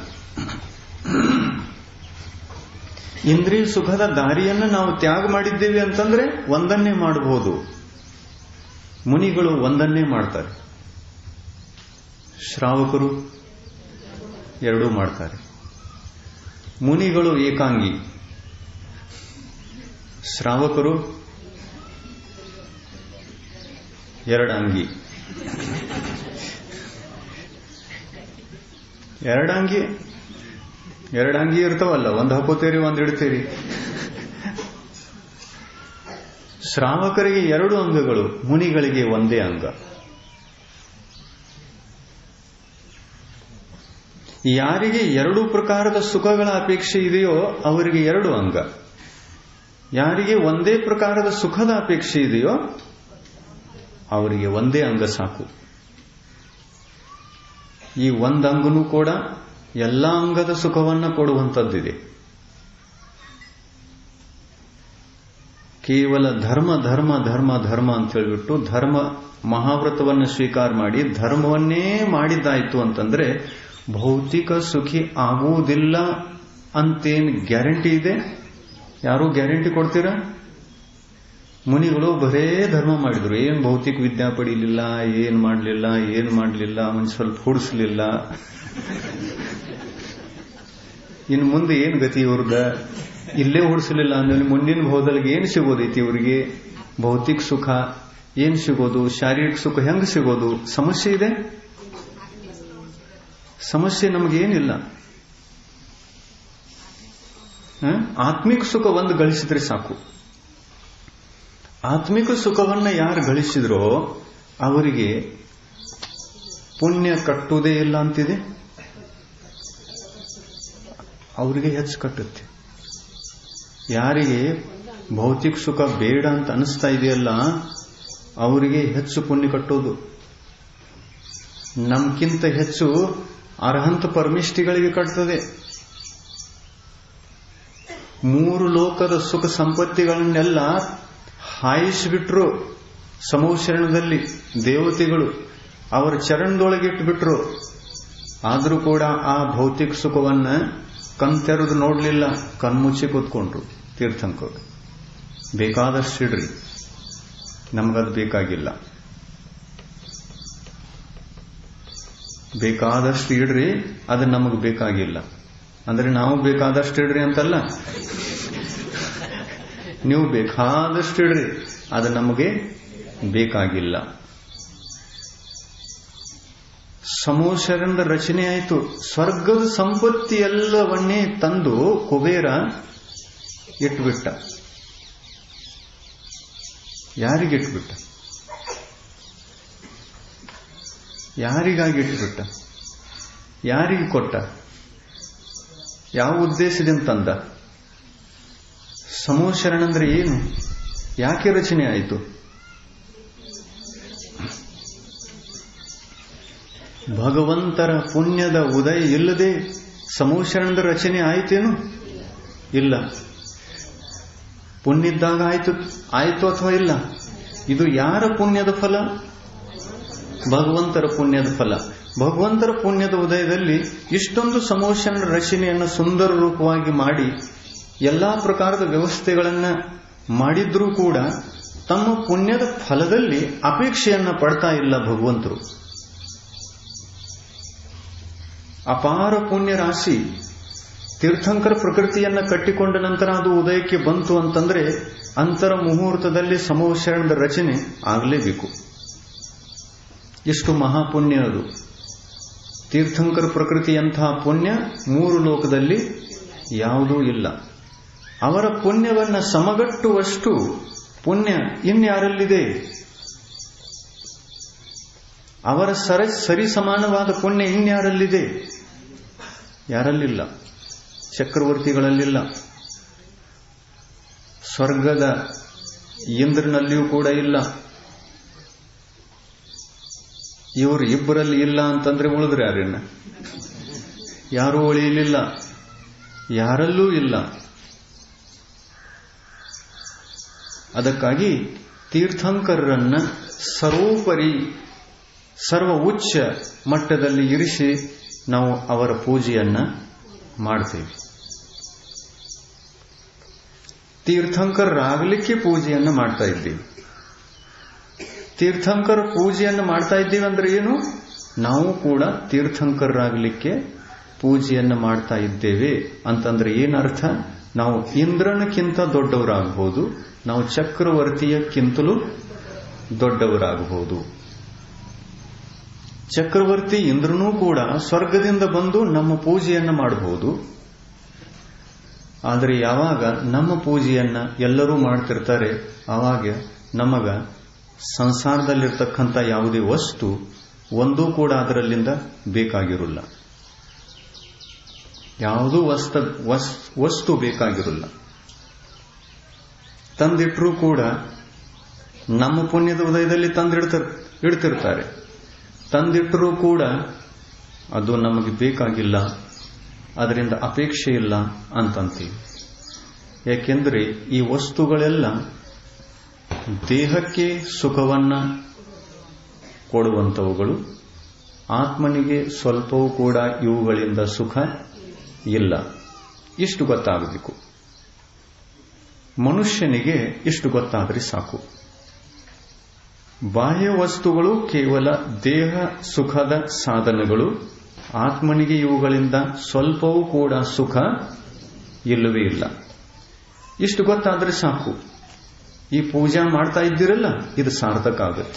ಇಂದ್ರಿಯ ಸುಖದ ದಾರಿಯನ್ನು ನಾವು ತ್ಯಾಗ ಮಾಡಿದ್ದೇವೆ ಅಂತಂದ್ರೆ ಒಂದನ್ನೇ ಮಾಡಬಹುದು. ಮುನಿಗಳು ಒಂದನ್ನೇ ಮಾಡ್ತಾರೆ, ಶ್ರಾವಕರು ಎರಡೂ ಮಾಡ್ತಾರೆ. ಮುನಿಗಳು ಏಕಾಂಗಿ, ಶ್ರಾವಕರು ಎರಡಾಂಗಿ. ಎರಡಾಂಗಿ ಇರ್ತಾವಲ್ಲ, ಒಂದು ಹಾಕೋತೀರಿ, ಒಂದು ಇಡ್ತೀರಿ. ಶ್ರಾವಕರಿಗೆ 2 ಅಂಗಗಳು, ಮುನಿಗಳಿಗೆ ಒಂದೇ ಅಂಗ. ಯಾರಿಗೆ 2 ಪ್ರಕಾರದ ಸುಖಗಳ ಅಪೇಕ್ಷೆ ಇದೆಯೋ ಅವರಿಗೆ 2 ಅಂಗ. ಯಾರಿಗೆ ಒಂದೇ ಪ್ರಕಾರದ ಸುಖದ ಅಪೇಕ್ಷೆ ಇದೆಯೋ ಅವರಿಗೆ ಒಂದೇ ಅಂಗ ಸಾಕು. ಈ ಒಂದಂಗನೂ ಕೂಡ ಎಲ್ಲ ಅಂಗದ ಸುಖವನ್ನ ಕೊಡುವಂಥದ್ದಿದೆ. ಕೇವಲ ಧರ್ಮ ಧರ್ಮ ಧರ್ಮ ಧರ್ಮ ಅಂತ ಹೇಳಿಬಿಟ್ಟು ಧರ್ಮ ಮಹಾವ್ರತವನ್ನು ಸ್ವೀಕಾರ ಮಾಡಿ ಧರ್ಮವನ್ನೇ ಮಾಡಿದ್ದಾಯ್ತು ಅಂತಂದ್ರೆ ಭೌತಿಕ ಸುಖಿ ಆಗುವುದಿಲ್ಲ ಅಂತೇನು ಗ್ಯಾರಂಟಿ ಇದೆ? ಯಾರು ಗ್ಯಾರಂಟಿ ಕೊಡ್ತೀರಾ? ಮುನಿಗಳು ಬರೇ ಧರ್ಮ ಮಾಡಿದ್ರು, ಏನ್ ಭೌತಿಕ ವಿದ್ಯಾ ಪಡೀಲಿಲ್ಲ, ಏನ್ ಮಾಡಲಿಲ್ಲ, ಒಂದ್ ಸ್ವಲ್ಪ ಹುಡಿಸ್ಲಿಲ್ಲ. ಇನ್ನು ಮುಂದೆ ಏನ್ ಗತಿ ಇವ್ರದ? ಇಲ್ಲೇ ಹುಡಿಸಲಿಲ್ಲ ಅಂದ್ರೆ ಮುಂದಿನ ಭೋದಲ್ಗೆ ಏನ್ ಸಿಗೋದೈತಿ ಇವರಿಗೆ? ಭೌತಿಕ ಸುಖ ಏನ್ ಸಿಗೋದು? ಶಾರೀರಿಕ ಸುಖ ಹೆಂಗ್ ಸಿಗೋದು? ಸಮಸ್ಯೆ ಇದೆ. ಸಮಸ್ಯೆ ನಮಗೇನಿಲ್ಲ. ಆತ್ಮಿಕ ಸುಖ ಒಂದು ಗಳಿಸಿದ್ರೆ ಸಾಕು. ಆತ್ಮಿಕ ಸುಖವನ್ನ ಯಾರು ಗಳಿಸಿದ್ರೋ ಅವರಿಗೆ ಪುಣ್ಯ ಕಟ್ಟುವುದೇ ಇಲ್ಲ ಅಂತಿದೆ, ಅವರಿಗೆ ಹೆಚ್ಚು ಕಟ್ಟುತ್ತೆ. ಯಾರಿಗೆ ಭೌತಿಕ ಸುಖ ಬೇಡ ಅಂತ ಅನಿಸ್ತಾ ಇದೆಯಲ್ಲ ಅವರಿಗೆ ಹೆಚ್ಚು ಪುಣ್ಯ ಕಟ್ಟೋದು. ನಮ್ಗಿಂತ ಹೆಚ್ಚು ಅರ್ಹಂತ ಪರಮಿಷ್ಠಿಗಳಿಗೆ ಕಟ್ತದೆ. 3 ಲೋಕದ ಸುಖ ಸಂಪತ್ತಿಗಳನ್ನೆಲ್ಲ ಹಾಯಿಸಿಬಿಟ್ರು ಸಮೌಶರಣದಲ್ಲಿ ದೇವತೆಗಳು, ಅವರ ಚರಣದೊಳಗಿಟ್ಟುಬಿಟ್ರು. ಆದರೂ ಕೂಡ ಆ ಭೌತಿಕ ಸುಖವನ್ನ ಕಣ್ತೆರೆದು ನೋಡಲಿಲ್ಲ, ಕಣ್ಮುಚ್ಚಿ ಕೂತ್ಕೊಂಡ್ರು ತೀರ್ಥಂಕರು. ಬೇಕಾದಷ್ಟು ಇಡ್ರಿ, ನಮಗದು ಬೇಕಾಗಿಲ್ಲ. ಬೇಕಾದಷ್ಟು ಇಡ್ರಿ, ಅದು ನಮಗೆ ಬೇಕಾಗಿಲ್ಲ. ಅಂದ್ರೆ ನಾವು ಬೇಕಾದಷ್ಟು ಇಡ್ರಿ ಅಂತಲ್ಲ, ನೀವು ಬೇಕಾದಷ್ಟು ಇಡ್ರಿ, ಅದು ನಮಗೆ ಬೇಕಾಗಿಲ್ಲ. ಸಮೂಹದ ರಚನೆ ಆಯಿತು. ಸ್ವರ್ಗದ ಸಂಪತ್ತಿ ಎಲ್ಲವನ್ನೇ ತಂದು ಕುಬೇರ ಇಟ್ಬಿಟ್ಟ. ಯಾರಿಗಿಟ್ಬಿಟ್ಟ? ಯಾರಿಗಾಗಿ ಇಟ್ಬಿಟ್ಟ? ಯಾರಿಗೆ ಕೊಟ್ಟ? ಯಾವ ಉದ್ದೇಶದಿಂದ ತಂದ? ಸಮೂಹಶರಣಂದ್ರೆ ಏನು? ಯಾಕೆ ರಚನೆ ಆಯಿತು? ಭಗವಂತರ ಪುಣ್ಯದ ಉದಯ ಇಲ್ಲದೆ ಸಮೂಹಶರಣದ ರಚನೆ ಆಯಿತೇನು? ಇಲ್ಲ. ಪುಣ್ಯದ್ದಾಗ ಆಯಿತು ಅಥವಾ ಇಲ್ಲ? ಇದು ಯಾರ ಪುಣ್ಯದ ಫಲ? ಭಗವಂತರ ಪುಣ್ಯದ ಫಲ. ಭಗವಂತರ ಪುಣ್ಯದ ಉದಯದಲ್ಲಿ ಇಷ್ಟೊಂದು ಸಮೋಷಣ ರಚನೆಯನ್ನು ಸುಂದರ ರೂಪವಾಗಿ ಮಾಡಿ ಎಲ್ಲಾ ಪ್ರಕಾರದ ವ್ಯವಸ್ಥೆಗಳನ್ನ ಮಾಡಿದ್ರೂ ಕೂಡ ತಮ್ಮ ಪುಣ್ಯದ ಫಲದಲ್ಲಿ ಅಪೇಕ್ಷೆಯನ್ನ ಪಡ್ತಾ ಇಲ್ಲ ಭಗವಂತರು. ಅಪಾರ ಪುಣ್ಯ ರಾಶಿ ತೀರ್ಥಂಕರ ಪ್ರಕೃತಿಯನ್ನ ಕಟ್ಟಿಕೊಂಡ ನಂತರ ಅದು ಉದಯಕ್ಕೆ ಬಂತು ಅಂತಂದ್ರೆ ಅಂತರ ಮುಹೂರ್ತದಲ್ಲಿ ಸಮೋಷಣದ ರಚನೆ ಆಗಲೇಬೇಕು. ಎಷ್ಟು ಮಹಾಪುಣ್ಯ ಅದು. ತೀರ್ಥಂಕರ ಪ್ರಕೃತಿಯಂತಹ ಪುಣ್ಯ 3 ಲೋಕದಲ್ಲಿ ಯಾವುದೂ ಇಲ್ಲ. ಅವರ ಪುಣ್ಯವನ್ನ ಸಮಗಟ್ಟುವಷ್ಟು ಪುಣ್ಯ ಇನ್ಯಾರಲ್ಲಿದೆ? ಅವರ ಸರಿ ಸಮಾನವಾದ ಪುಣ್ಯ ಇನ್ಯಾರಲ್ಲಿದೆ? ಯಾರಲ್ಲಿಲ್ಲ. ಚಕ್ರವರ್ತಿಗಳಲ್ಲಿಲ್ಲ, ಸ್ವರ್ಗದ ಇಂದ್ರನಲ್ಲಿಯೂ ಕೂಡ ಇಲ್ಲ. ಇವರು ಇಬ್ಬರಲ್ಲಿ ಇಲ್ಲ ಅಂತಂದ್ರೆ ಉಳಿದ್ರೆ ಯಾರನ್ನ? ಯಾರೂ ಉಳಿಯಲಿಲ್ಲ, ಯಾರಲ್ಲೂ ಇಲ್ಲ. ಅದಕ್ಕಾಗಿ ತೀರ್ಥಂಕರರನ್ನ ಸರ್ವೋಪರಿ ಸರ್ವ ಉಚ್ಚ ಮಟ್ಟದಲ್ಲಿ ಇರಿಸಿ ನಾವು ಅವರ ಪೂಜೆಯನ್ನ ಮಾಡ್ತೇವೆ. ತೀರ್ಥಂಕರರಾಗಲಿಕ್ಕೆ ಪೂಜೆಯನ್ನ ಮಾಡ್ತಾ ಇದ್ದೀವಿ. ತೀರ್ಥಂಕರ ಪೂಜೆಯನ್ನು ಮಾಡ್ತಾ ಇದ್ದೀವಿ ಅಂದ್ರೆ ಏನು? ನಾವು ಕೂಡ ತೀರ್ಥಂಕರರಾಗಲಿಕ್ಕೆ ಪೂಜೆಯನ್ನು ಮಾಡ್ತಾ ಇದ್ದೇವೆ ಅಂತಂದ್ರೆ ಏನರ್ಥ? ನಾವು ಇಂದ್ರನಕ್ಕಿಂತ ದೊಡ್ಡವರಾಗಬಹುದು, ನಾವು ಚಕ್ರವರ್ತಿಯಕ್ಕಿಂತಲೂ ದೊಡ್ಡವರಾಗಬಹುದು. ಚಕ್ರವರ್ತಿ ಇಂದ್ರನೂ ಕೂಡ ಸ್ವರ್ಗದಿಂದ ಬಂದು ನಮ್ಮ ಪೂಜೆಯನ್ನು ಮಾಡಬಹುದು. ಆದರೆ ಯಾವಾಗ ನಮ್ಮ ಪೂಜೆಯನ್ನ ಎಲ್ಲರೂ ಮಾಡ್ತಿರ್ತಾರೆ ಆವಾಗ ನಮಗ ಸಂಸಾರದಲ್ಲಿರ್ತಕ್ಕಂಥ ಯಾವುದೇ ವಸ್ತು ಒಂದೂ ಕೂಡ ಅದರಲ್ಲಿಂದ ಬೇಕಾಗಿರಲ್ಲ. ಯಾವುದೂ ವಸ್ತು ಬೇಕಾಗಿರಲ್ಲ. ತಂದಿಟ್ಟರೂ ಕೂಡ ನಮ್ಮ ಪುಣ್ಯದ ಉದಯದಲ್ಲಿ ಇಡ್ತಿರ್ತಾರೆ. ತಂದಿಟ್ಟರೂ ಕೂಡ ಅದು ನಮಗೆ ಬೇಕಾಗಿಲ್ಲ, ಅದರಿಂದ ಅಪೇಕ್ಷೆ ಇಲ್ಲ ಅಂತಂತೀವಿ. ಯಾಕೆಂದ್ರೆ ಈ ವಸ್ತುಗಳೆಲ್ಲ ದೇಹಕ್ಕೆ ಸುಖವನ್ನ ಕೊಡುವಂಥವುಗಳು. ಆತ್ಮನಿಗೆ ಸ್ವಲ್ಪವೂ ಕೂಡ ಇವುಗಳಿಂದ ಸುಖ ಇಲ್ಲ. ಇಷ್ಟು ಗೊತ್ತಾಗಬೇಕು. ಮನುಷ್ಯನಿಗೆ ಇಷ್ಟು ಗೊತ್ತಾದರೆ ಸಾಕು. ಬಾಹ್ಯ ವಸ್ತುಗಳು ಕೇವಲ ದೇಹ ಸುಖದ ಸಾಧನಗಳು. ಆತ್ಮನಿಗೆ ಇವುಗಳಿಂದ ಸ್ವಲ್ಪವೂ ಕೂಡ ಸುಖ ಇಲ್ಲವೇ ಇಲ್ಲ. ಇಷ್ಟು ಗೊತ್ತಾದರೆ ಸಾಕು. ಈ ಪೂಜಾ ಮಾಡ್ತಾ ಇದ್ದೀರಲ್ಲ, ಇದು ಸಾರ್ಥಕ ಆಗುತ್ತೆ.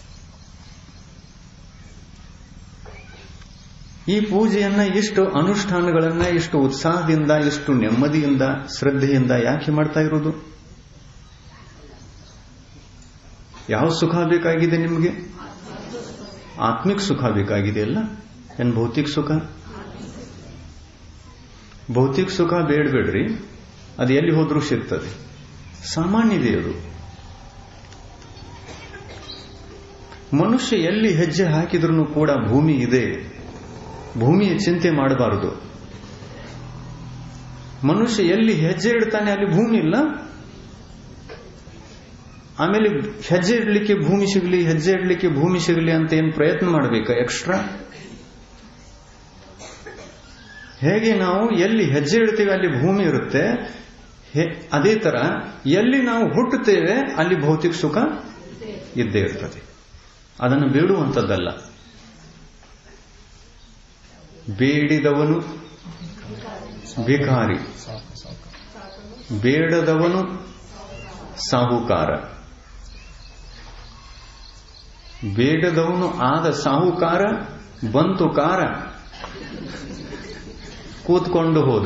ಈ ಪೂಜೆಯನ್ನ ಇಷ್ಟು ಅನುಷ್ಠಾನಗಳನ್ನ ಇಷ್ಟು ಉತ್ಸಾಹದಿಂದ, ಇಷ್ಟು ನೆಮ್ಮದಿಯಿಂದ, ಶ್ರದ್ಧೆಯಿಂದ ಯಾಕೆ ಮಾಡ್ತಾ ಇರೋದು? ಯಾವ ಸುಖ ಬೇಕಾಗಿದೆ ನಿಮಗೆ? ಆತ್ಮಿಕ ಸುಖ ಬೇಕಾಗಿದೆ ಅಲ್ಲ? ಏನ್ ಭೌತಿಕ ಸುಖ? ಭೌತಿಕ ಸುಖ ಬೇಡಬೇಡ್ರಿ, ಅದು ಎಲ್ಲಿ ಹೋದ್ರೂ ಸಿಗ್ತದೆ. ಸಾಮಾನ್ಯ ಇದೆ ಅದು. ಮನುಷ್ಯ ಎಲ್ಲಿ ಹೆಜ್ಜೆ ಹಾಕಿದ್ರೂ ಕೂಡ ಭೂಮಿ ಇದೆ. ಭೂಮಿಯ ಚಿಂತೆ ಮಾಡಬಾರದು. ಮನುಷ್ಯ ಎಲ್ಲಿ ಹೆಜ್ಜೆ ಇಡ್ತಾನೆ ಅಲ್ಲಿ ಭೂಮಿ ಇಲ್ಲ. ಆಮೇಲೆ ಹೆಜ್ಜೆ ಇಡ್ಲಿಕ್ಕೆ ಭೂಮಿ ಸಿಗಲಿ, ಹೆಜ್ಜೆ ಇಡ್ಲಿಕ್ಕೆ ಭೂಮಿ ಸಿಗಲಿ ಅಂತ ಏನು ಪ್ರಯತ್ನ ಮಾಡಬೇಕಾ ಎಕ್ಸ್ಟ್ರಾ? ಹೇಗೆ ನಾವು ಎಲ್ಲಿ ಹೆಜ್ಜೆ ಇಡ್ತೇವೆ ಅಲ್ಲಿ ಭೂಮಿ ಇರುತ್ತೆ, ಅದೇ ತರ ಎಲ್ಲಿ ನಾವು ಹುಟ್ಟುತ್ತೇವೆ ಅಲ್ಲಿ ಭೌತಿಕ ಸುಖ ಇದ್ದೇ ಇರ್ತದೆ. ಅದನ್ನು ಬೇಡುವಂಥದ್ದಲ್ಲ. ಬೇಡಿದವನು ಭಿಕಾರಿ, ಬೇಡದವನು ಸಾಹುಕಾರ. ಬೇಡದವನು ಆದ ಸಾಹುಕಾರ, ಬಂತು ಕಾರ, ಕೂತ್ಕೊಂಡು ಹೋದ.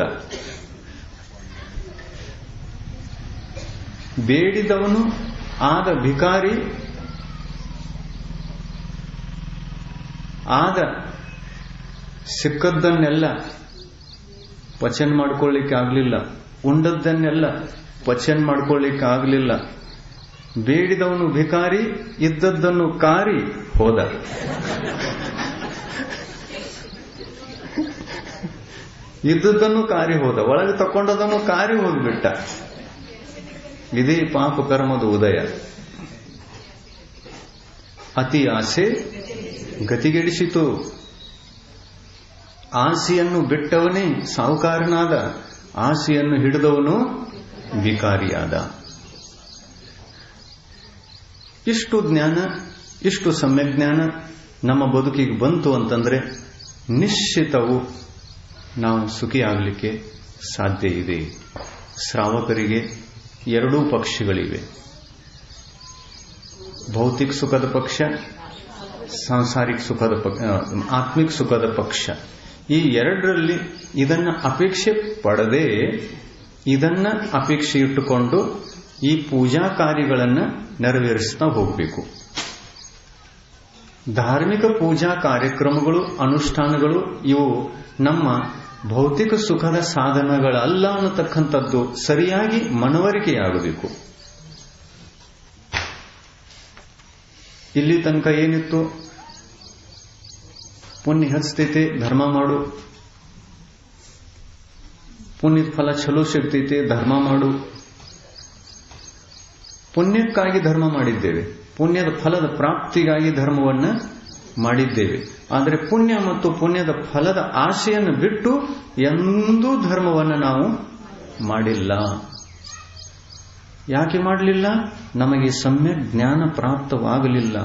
ಬೇಡಿದವನು ಆದ ಭಿಕಾರಿ, ಆದ ಸಿಕ್ಕದ್ದನ್ನೆಲ್ಲ ಪಚನ ಮಾಡ್ಕೊಳ್ಳಿಕ್ಕೆ ಆಗಲಿಲ್ಲ, ಉಂಡದ್ದನ್ನೆಲ್ಲ ಪಚನ ಮಾಡ್ಕೊಳ್ಳಿಕ್ಕೆ ಆಗಲಿಲ್ಲ. ಬೇಡಿದವನು ಭಿಕಾರಿ, ಇದ್ದದ್ದನ್ನು ಕಾರಿ ಹೋದ. ಇದ್ದದ್ದನ್ನು ಕಾರಿ ಹೋದ, ಒಳಗೆ ತಕೊಂಡದನ್ನು ಕಾರಿ ಹೋಗ್ಬಿಟ್ಟ. ಇದೇ ಪಾಪ ಕರ್ಮದ ಉದಯ. ಅತಿ ಆಸೆ ಗತಿಗೆಡಿಸಿತು. ಆಸೆಯನ್ನು ಬಿಟ್ಟವನೇ ಸಾಹುಕಾರನಾದ, ಆಸೆಯನ್ನು ಹಿಡಿದವನು ವಿಕಾರಿಯಾದ. ಇಷ್ಟು ಜ್ಞಾನ, ಇಷ್ಟು ಸಮ್ಯಕ್ ಜ್ಞಾನ ನಮ್ಮ ಬದುಕಿಗೆ ಬಂತು ಅಂತಂದ್ರೆ ನಿಶ್ಚಿತವು ನಾವು ಸುಖಿಯಾಗಲಿಕ್ಕೆ ಸಾಧ್ಯ ಇದೆ. ಶ್ರಾವಕರಿಗೆ ಎರಡೂ ಪಕ್ಷಗಳಿವೆ. ಭೌತಿಕ ಸುಖದ ಪಕ್ಷ, ಸಾಂಸಾರಿಕ ಸುಖದ ಪಕ್ಷ, ಆತ್ಮಿಕ ಸುಖದ ಪಕ್ಷ. ಈ ಎರಡರಲ್ಲಿ ಇದನ್ನ ಅಪೇಕ್ಷೆ ಪಡದೆ, ಇದನ್ನ ಅಪೇಕ್ಷೆ ಇಟ್ಟುಕೊಂಡು ಈ ಪೂಜಾ ಕಾರ್ಯಗಳನ್ನು ನೆರವೇರಿಸ್ತಾ ಹೋಗಬೇಕು. ಧಾರ್ಮಿಕ ಪೂಜಾ ಕಾರ್ಯಕ್ರಮಗಳು, ಅನುಷ್ಠಾನಗಳು ಇವು ನಮ್ಮ ಭೌತಿಕ ಸುಖದ ಸಾಧನಗಳಲ್ಲ ಅನ್ನತಕ್ಕಂಥದ್ದು ಸರಿಯಾಗಿ ಮನವರಿಕೆಯಾಗಬೇಕು. ಇಲ್ಲಿ ತನಕ ಏನಿತ್ತು? ಪುಣ್ಯ ಹಚ್ಚತೈತೆ ಧರ್ಮ ಮಾಡು, ಪುಣ್ಯದ ಫಲ ಚಲೋ ಸಿಗ್ತೈತೆ ಧರ್ಮ ಮಾಡು. ಪುಣ್ಯಕ್ಕಾಗಿ ಧರ್ಮ ಮಾಡಿದ್ದೇವೆ, ಪುಣ್ಯದ ಫಲದ ಪ್ರಾಪ್ತಿಗಾಗಿ ಧರ್ಮವನ್ನು ಮಾಡಿದ್ದೇವೆ. ಆದರೆ ಪುಣ್ಯ ಮತ್ತು ಪುಣ್ಯದ ಫಲದ ಆಶೆಯನ್ನು ಬಿಟ್ಟು ಎಂದೂ ಧರ್ಮವನ್ನು ನಾವು ಮಾಡಿಲ್ಲ. ಯಾಕೆ ಮಾಡಲಿಲ್ಲ? ನಮಗೆ ಸಮ್ಯಕ್ ಜ್ಞಾನ ಪ್ರಾಪ್ತವಾಗಲಿಲ್ಲ,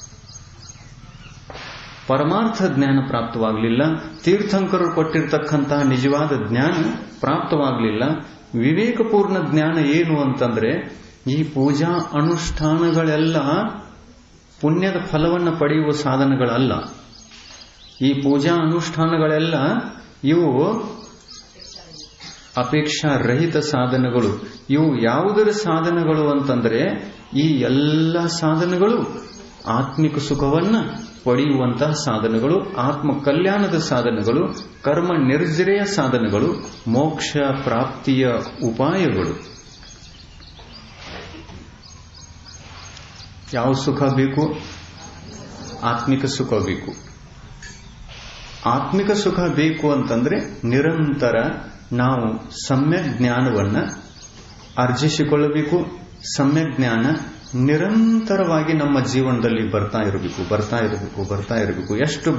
ಪರಮಾರ್ಥ ಜ್ಞಾನ ಪ್ರಾಪ್ತವಾಗಲಿಲ್ಲ, ತೀರ್ಥಂಕರು ಕೊಟ್ಟಿರ್ತಕ್ಕಂತಹ ನಿಜವಾದ ಜ್ಞಾನ ಪ್ರಾಪ್ತವಾಗಲಿಲ್ಲ. ವಿವೇಕಪೂರ್ಣ ಜ್ಞಾನ ಏನು ಅಂತಂದ್ರೆ, ಈ ಪೂಜಾ ಅನುಷ್ಠಾನಗಳೆಲ್ಲ ಪುಣ್ಯದ ಫಲವನ್ನು ಪಡೆಯುವ ಸಾಧನಗಳಲ್ಲ. ಈ ಪೂಜಾ ಅನುಷ್ಠಾನಗಳೆಲ್ಲ ಇವು ಅಪೇಕ್ಷಾ ರಹಿತ ಸಾಧನಗಳು. ಇವು ಯಾವುದರ ಸಾಧನಗಳು ಅಂತಂದ್ರೆ, ಈ ಎಲ್ಲ ಸಾಧನಗಳು ಆತ್ಮಿಕ ಸುಖವನ್ನ ಪಡೆಯುವಂತಹ ಸಾಧನಗಳು, ಆತ್ಮ ಕಲ್ಯಾಣದ ಸಾಧನಗಳು, ಕರ್ಮ ನಿರ್ಜರೆಯ ಸಾಧನಗಳು, ಮೋಕ್ಷ ಪ್ರಾಪ್ತಿಯ ಉಪಾಯಗಳು. ಯಾವ ಸುಖ ಬೇಕು? ಆತ್ಮಿಕ ಸುಖ ಬೇಕು. ಆತ್ಮಿಕ ಸುಖ ಬೇಕು ಅಂತಂದ್ರೆ ನಿರಂತರ ನಾವು ಸಮ್ಯಕ್ ಜ್ಞಾನವನ್ನ ಅರ್ಜಿಸಿಕೊಳ್ಳಬೇಕು. ಸಮ್ಯಕ್ ಜ್ಞಾನ ನಿರಂತರವಾಗಿ ನಮ್ಮ ಜೀವನದಲ್ಲಿ ಬರ್ತಾ ಇರಬೇಕು. ಎಷ್ಟು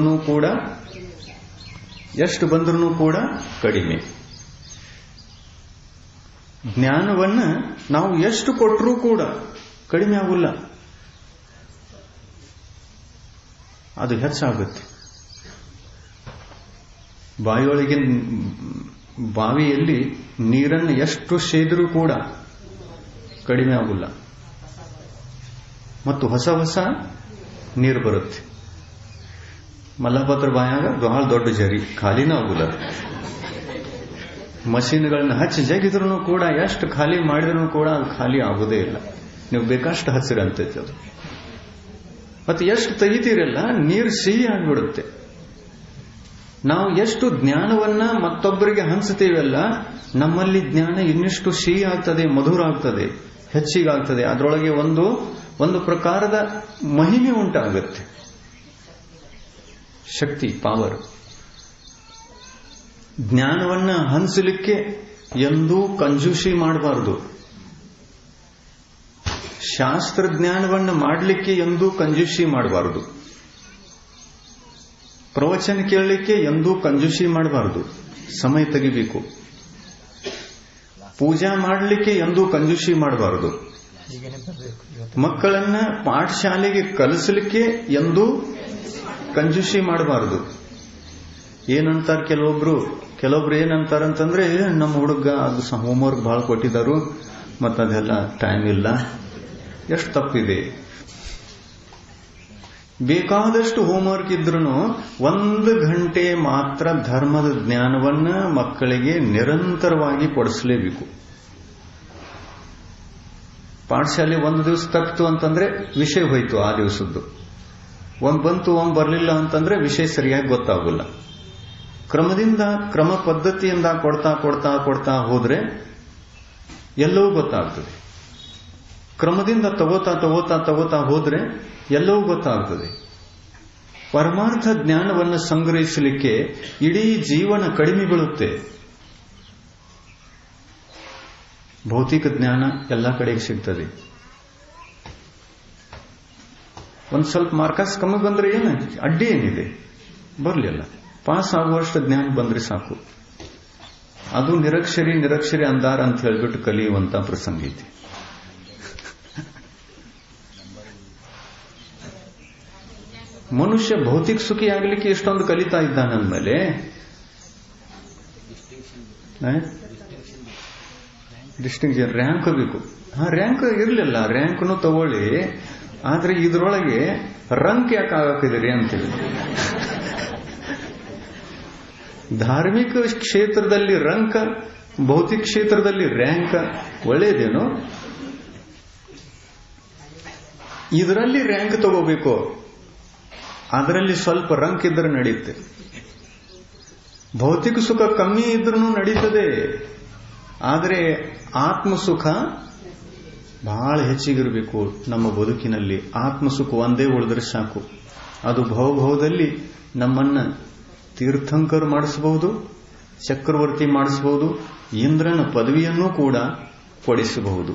ಬಂದ್ರೂ ಕೂಡ ಕಡಿಮೆ. ಜ್ಞಾನವನ್ನ ನಾವು ಎಷ್ಟು ಕೊಟ್ಟರೂ ಕೂಡ ಕಡಿಮೆ ಆಗುಲ್ಲ, ಅದು ಹೆಚ್ಚಾಗುತ್ತೆ. ಬಾವಿಯಲ್ಲಿ ನೀರನ್ನು ಎಷ್ಟು ಸೇದರೂ ಕೂಡ ಕಡಿಮೆ ಆಗುಲ್ಲ, ಮತ್ತು ಹೊಸ ಹೊಸ ನೀರು ಬರುತ್ತೆ. ಮಲ್ಲಭದ್ರ ಬಾಯಾಗ ಬಹಳ ದೊಡ್ಡ ಜರಿ, ಖಾಲಿನೂ ಆಗುಲ್ಲ. ಮಷೀನ್ಗಳನ್ನ ಹಚ್ಚಿ ಜಗಿದ್ರೂ ಕೂಡ ಎಷ್ಟು ಖಾಲಿ ಮಾಡಿದ್ರೂ ಕೂಡ ಅದು ಖಾಲಿ ಆಗುವುದೇ ಇಲ್ಲ. ನೀವು ಬೇಕಷ್ಟು ಹಸಿರು ಅಂತೈತೆ ಅದು. ಮತ್ತೆ ಎಷ್ಟು ತೆಗಿತೀರಲ್ಲ, ನೀರು ಸಿಹಿ ಆಗಿಬಿಡುತ್ತೆ. ನಾವು ಎಷ್ಟು ಜ್ಞಾನವನ್ನ ಮತ್ತೊಬ್ಬರಿಗೆ ಹಂಚುತ್ತೇವಲ್ಲ, ನಮ್ಮಲ್ಲಿ ಜ್ಞಾನ ಇನ್ನಷ್ಟು ಸಿಹಿ ಆಗ್ತದೆ, ಮಧುರ ಆಗ್ತದೆ, ಹೆಚ್ಚಿಗಾಗ್ತದೆ. ಅದರೊಳಗೆ ಒಂದು ಪ್ರಕಾರದ ಮಹಿಮೆ ಉಂಟಾಗುತ್ತೆ, ಶಕ್ತಿ, ಪವರ್. ಜ್ಞಾನವನ್ನ ಹಂಚಲಿಕ್ಕೆ ಎಂದೂ ಕಂಜೂಷಿ ಮಾಡಬಾರದು. ಶಾಸ್ತ್ರಜ್ಞಾನವನ್ನು ಮಾಡಲಿಕ್ಕೆ ಎಂದೂ ಕಂಜೂಷಿ ಮಾಡಬಾರದು. ಪ್ರವಚನ ಕೇಳಲಿಕ್ಕೆ ಎಂದೂ ಕಂಜೂಷಿ ಮಾಡಬಾರದು, ಸಮಯ ತೆಗಿಬೇಕು. ಪೂಜಾ ಮಾಡಲಿಕ್ಕೆ ಎಂದೂ ಕಂಜೂಷಿ ಮಾಡಬಾರದು. ಮಕ್ಕಳನ್ನ ಪಾಠಶಾಲೆಗೆ ಕಲಿಸಲಿಕ್ಕೆ ಎಂದೂ ಕಂಜೂಷಿ ಮಾಡಬಾರದು. ಏನಂತಾರೆ ಕೆಲವೊಬ್ರು ಏನಂತಾರಂತಂದ್ರೆ, ನಮ್ಮ ಹುಡುಗ ಅದು ಹೋಮ್ವರ್ಕ್ ಬಹಳ ಕೊಟ್ಟಿದ್ದಾರು, ಮತ್ತದೆಲ್ಲ ಟೈಮ್ ಇಲ್ಲ. ಎಷ್ಟು ತಪ್ಪಿದೆ. ಬೇಕಾದಷ್ಟು ಹೋಮ್ವರ್ಕ್ ಇದ್ರೂ 1 ಗಂಟೆ ಮಾತ್ರ ಧರ್ಮದ ಜ್ಞಾನವನ್ನ ಮಕ್ಕಳಿಗೆ ನಿರಂತರವಾಗಿ ಕೊಡಿಸಲೇಬೇಕು. ಪಾಠಶಾಲೆ 1 ದಿವಸ ತಪ್ಪಿತು ಅಂತಂದ್ರೆ ವಿಷಯ ಹೋಯ್ತು ಆ ದಿವಸದ್ದು. ಬಂತು ಬರಲಿಲ್ಲ ಅಂತಂದ್ರೆ ವಿಷಯ ಸರಿಯಾಗಿ ಗೊತ್ತಾಗಲ್ಲ. ಕ್ರಮ ಪದ್ಧತಿಯಿಂದ ಕೊಡ್ತಾ ಹೋದ್ರೆ ಎಲ್ಲವೂ ಗೊತ್ತಾಗ್ತದೆ. ಕ್ರಮದಿಂದ ತಗೋತಾ ಹೋದ್ರೆ ಎಲ್ಲವೂ ಗೊತ್ತಾಗ್ತದೆ. ಪರಮಾರ್ಥ ಜ್ಞಾನವನ್ನು ಸಂಗ್ರಹಿಸಲಿಕ್ಕೆ ಇಡೀ ಜೀವನ ಕಡಿಮೆ ಬೀಳುತ್ತೆ. ಭೌತಿಕ ಜ್ಞಾನ ಎಲ್ಲ ಕಡೆಗೆ ಸಿಗ್ತದೆ. ಒಂದ್ ಸ್ವಲ್ಪ ಮಾರ್ಕಸ್ ಕಮ್ಮಿ ಬಂದ್ರೆ ಏನು ಅಡ್ಡಿ ಏನಿದೆ? ಬರಲಿಲ್ಲ. ಪಾಸ್ ಆಗುವಷ್ಟು ಜ್ಞಾನ ಬಂದ್ರೆ ಸಾಕು. ಅದು ನಿರಕ್ಷರಿ ಅಂದಾರ ಅಂತ ಹೇಳ್ಬಿಟ್ಟು ಕಲಿಯುವಂತ ಪ್ರಸಂಗ ಐತಿ. ಮನುಷ್ಯ ಭೌತಿಕ ಸುಖಿ ಆಗ್ಲಿಕ್ಕೆ ಎಷ್ಟೊಂದು ಕಲಿತಾ ಇದ್ದಾನಂದ್ಮೇಲೆ ಡಿಸ್ಟಿಂಕ್ಷನ್ ರ್ಯಾಂಕ್ ಬೇಕು. ರ್ಯಾಂಕ್ ಇರ್ಲಿಲ್ಲ, ರ್ಯಾಂಕ್ನು ತಗೊಳ್ಳಿ, ಆದ್ರೆ ಇದ್ರೊಳಗೆ ರಂಕ್ ಯಾಕೆ ಆಗಕ್ಕಿದ್ದೀರಿ ಅಂತೇಳಿ. ಧಾರ್ಮಿಕ ಕ್ಷೇತ್ರದಲ್ಲಿ ರಂಕ, ಭೌತಿಕ ಕ್ಷೇತ್ರದಲ್ಲಿ ರ್ಯಾಂಕ್ ಒಳ್ಳೇದೇನು? ಇದರಲ್ಲಿ ರ್ಯಾಂಕ್ ತಗೋಬೇಕು, ಅದರಲ್ಲಿ ಸ್ವಲ್ಪ ರಂಕ್ ಇದ್ರೆ ನಡೆಯುತ್ತೆ. ಭೌತಿಕ ಸುಖ ಕಮ್ಮಿ ಇದ್ರೂ ನಡೀತದೆ, ಆದರೆ ಆತ್ಮಸುಖ ಬಹಳ ಹೆಚ್ಚಿಗಿರಬೇಕು ನಮ್ಮ ಬದುಕಿನಲ್ಲಿ. ಆತ್ಮಸುಖ ಒಂದೇ ಉಳಿದ್ರೆ ಸಾಕು. ಅದು ಭವಭವದಲ್ಲಿ ನಮ್ಮನ್ನ ತೀರ್ಥಂಕರು ಮಾಡಿಸಬಹುದು, ಚಕ್ರವರ್ತಿ ಮಾಡಿಸಬಹುದು, ಇಂದ್ರನ ಪದವಿಯನ್ನೂ ಕೂಡ ಕೊಡಿಸಬಹುದು.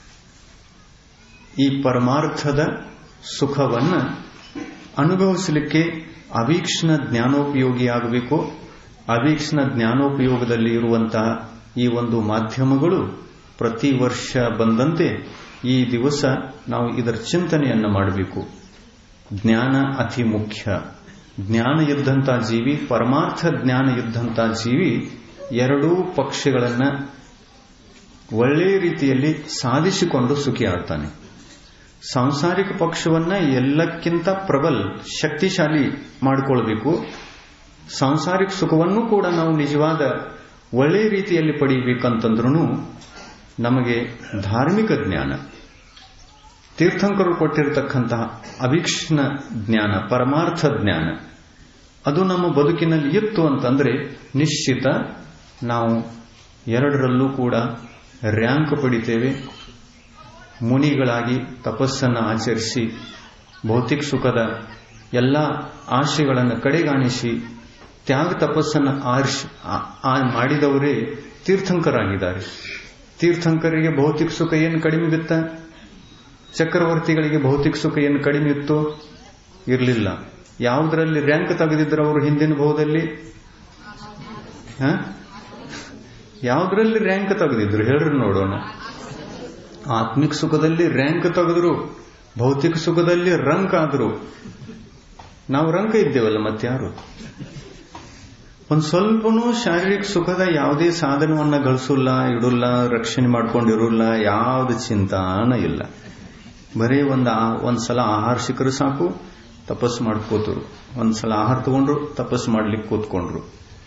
ಈ ಪರಮಾರ್ಥದ ಸುಖವನ್ನ ಅನುಭವಿಸಲಿಕ್ಕೆ ಅವೀಕ್ಷಣ ಜ್ಞಾನೋಪಯೋಗಿಯಾಗಬೇಕು. ಅವೀಕ್ಷಣ ಜ್ಞಾನೋಪಯೋಗದಲ್ಲಿ ಇರುವಂತಹ ಈ ಒಂದು ಮಾಧ್ಯಮಗಳು ಪ್ರತಿ ವರ್ಷ ಬಂದಂತೆ ಈ ದಿವಸ ನಾವು ಇದರ ಚಿಂತನೆಯನ್ನು ಮಾಡಬೇಕು. ಜ್ಞಾನ ಅತಿ ಮುಖ್ಯ. ಜ್ಞಾನ ಇದ್ದಂಥ ಜೀವಿ, ಪರಮಾರ್ಥ ಜ್ಞಾನ ಇದ್ದಂಥ ಜೀವಿ ಎರಡೂ ಪಕ್ಷಗಳನ್ನ ಒಳ್ಳೆಯ ರೀತಿಯಲ್ಲಿ ಸಾಧಿಸಿಕೊಂಡು ಸುಖಿಯಾಗ್ತಾನೆ. ಸಾಂಸಾರಿಕ ಪಕ್ಷವನ್ನ ಎಲ್ಲಕ್ಕಿಂತ ಪ್ರಬಲ, ಶಕ್ತಿಶಾಲಿ ಮಾಡಿಕೊಳ್ಬೇಕು. ಸಾಂಸಾರಿಕ ಸುಖವನ್ನು ಕೂಡ ನಾವು ನಿಜವಾದ ಒಳ್ಳೆಯ ರೀತಿಯಲ್ಲಿ ಪಡೆಯಬೇಕಂತಂದ್ರೂ ನಮಗೆ ಧಾರ್ಮಿಕ ಜ್ಞಾನ, ತೀರ್ಥಂಕರು ಕೊಟ್ಟಿರತಕ್ಕಂತಹ ಅವೀಕ್ಷಣ ಜ್ಞಾನ, ಪರಮಾರ್ಥ ಜ್ಞಾನ ಅದು ನಮ್ಮ ಬದುಕಿನಲ್ಲಿ ಇತ್ತು ಅಂತಂದ್ರೆ ನಿಶ್ಚಿತ ನಾವು ಎರಡರಲ್ಲೂ ಕೂಡ ರ್ಯಾಂಕ್ ಪಡಿತೇವೆ. ಮುನಿಗಳಾಗಿ ತಪಸ್ಸನ್ನು ಆಚರಿಸಿ ಭೌತಿಕ ಸುಖದ ಎಲ್ಲ ಆಶೆಗಳನ್ನು ಕಡೆಗಾಣಿಸಿ ತ್ಯಾಗ ತಪಸ್ಸನ್ನು ಮಾಡಿದವರೇ ತೀರ್ಥಂಕರಾಗಿದ್ದಾರೆ. ತೀರ್ಥಂಕರಿಗೆ ಭೌತಿಕ ಸುಖ ಏನು ಕಡಿಮೆ ಬಿತ್ತ? ಚಕ್ರವರ್ತಿಗಳಿಗೆ ಭೌತಿಕ ಸುಖ ಏನು ಕಡಿಮೆ ಇತ್ತು? ಇರಲಿಲ್ಲ. ಯಾವುದರಲ್ಲಿ ರ್ಯಾಂಕ್ ತೆಗೆದಿದ್ರು ಅವರು ಹಿಂದಿನ ಭವದಲ್ಲಿ? ಯಾವುದರಲ್ಲಿ ರ್ಯಾಂಕ್ ತೆಗೆದಿದ್ರು ಹೇಳ್ರಿ ನೋಡೋಣ. ಆತ್ಮಿಕ ಸುಖದಲ್ಲಿ ರ್ಯಾಂಕ್ ತೆಗೆದ್ರು, ಭೌತಿಕ ಸುಖದಲ್ಲಿ ರಂಕ್ ಆದ್ರು. ನಾವು ರಂಕ ಇದ್ದೇವಲ್ಲ, ಮತ್ತಾರು? ಒಂದು ಸ್ವಲ್ಪನೂ ಶಾರೀರಿಕ ಸುಖದ ಯಾವುದೇ ಸಾಧನವನ್ನ ಗಳಿಸಲ್ಲ, ಇಡಲ್ಲ, ರಕ್ಷಣೆ ಮಾಡ್ಕೊಂಡಿರಲ್ಲ, ಯಾವ್ದು ಚಿಂತಾನ ಇಲ್ಲ. ಬರೀ ಒಂದ್ಸಲ ಆಹಾರ ಸಿಕ್ಕರು ಸಾಕು, ತಪಸ್ಸು ಮಾಡ್ಕೋತರು. ಒಂದ್ಸಲ ಆಹಾರ ತಗೊಂಡ್ರು, ತಪಸ್ಸು ಮಾಡ್ಲಿಕ್ಕೆ ಕೂತ್ಕೊಂಡ್ರು.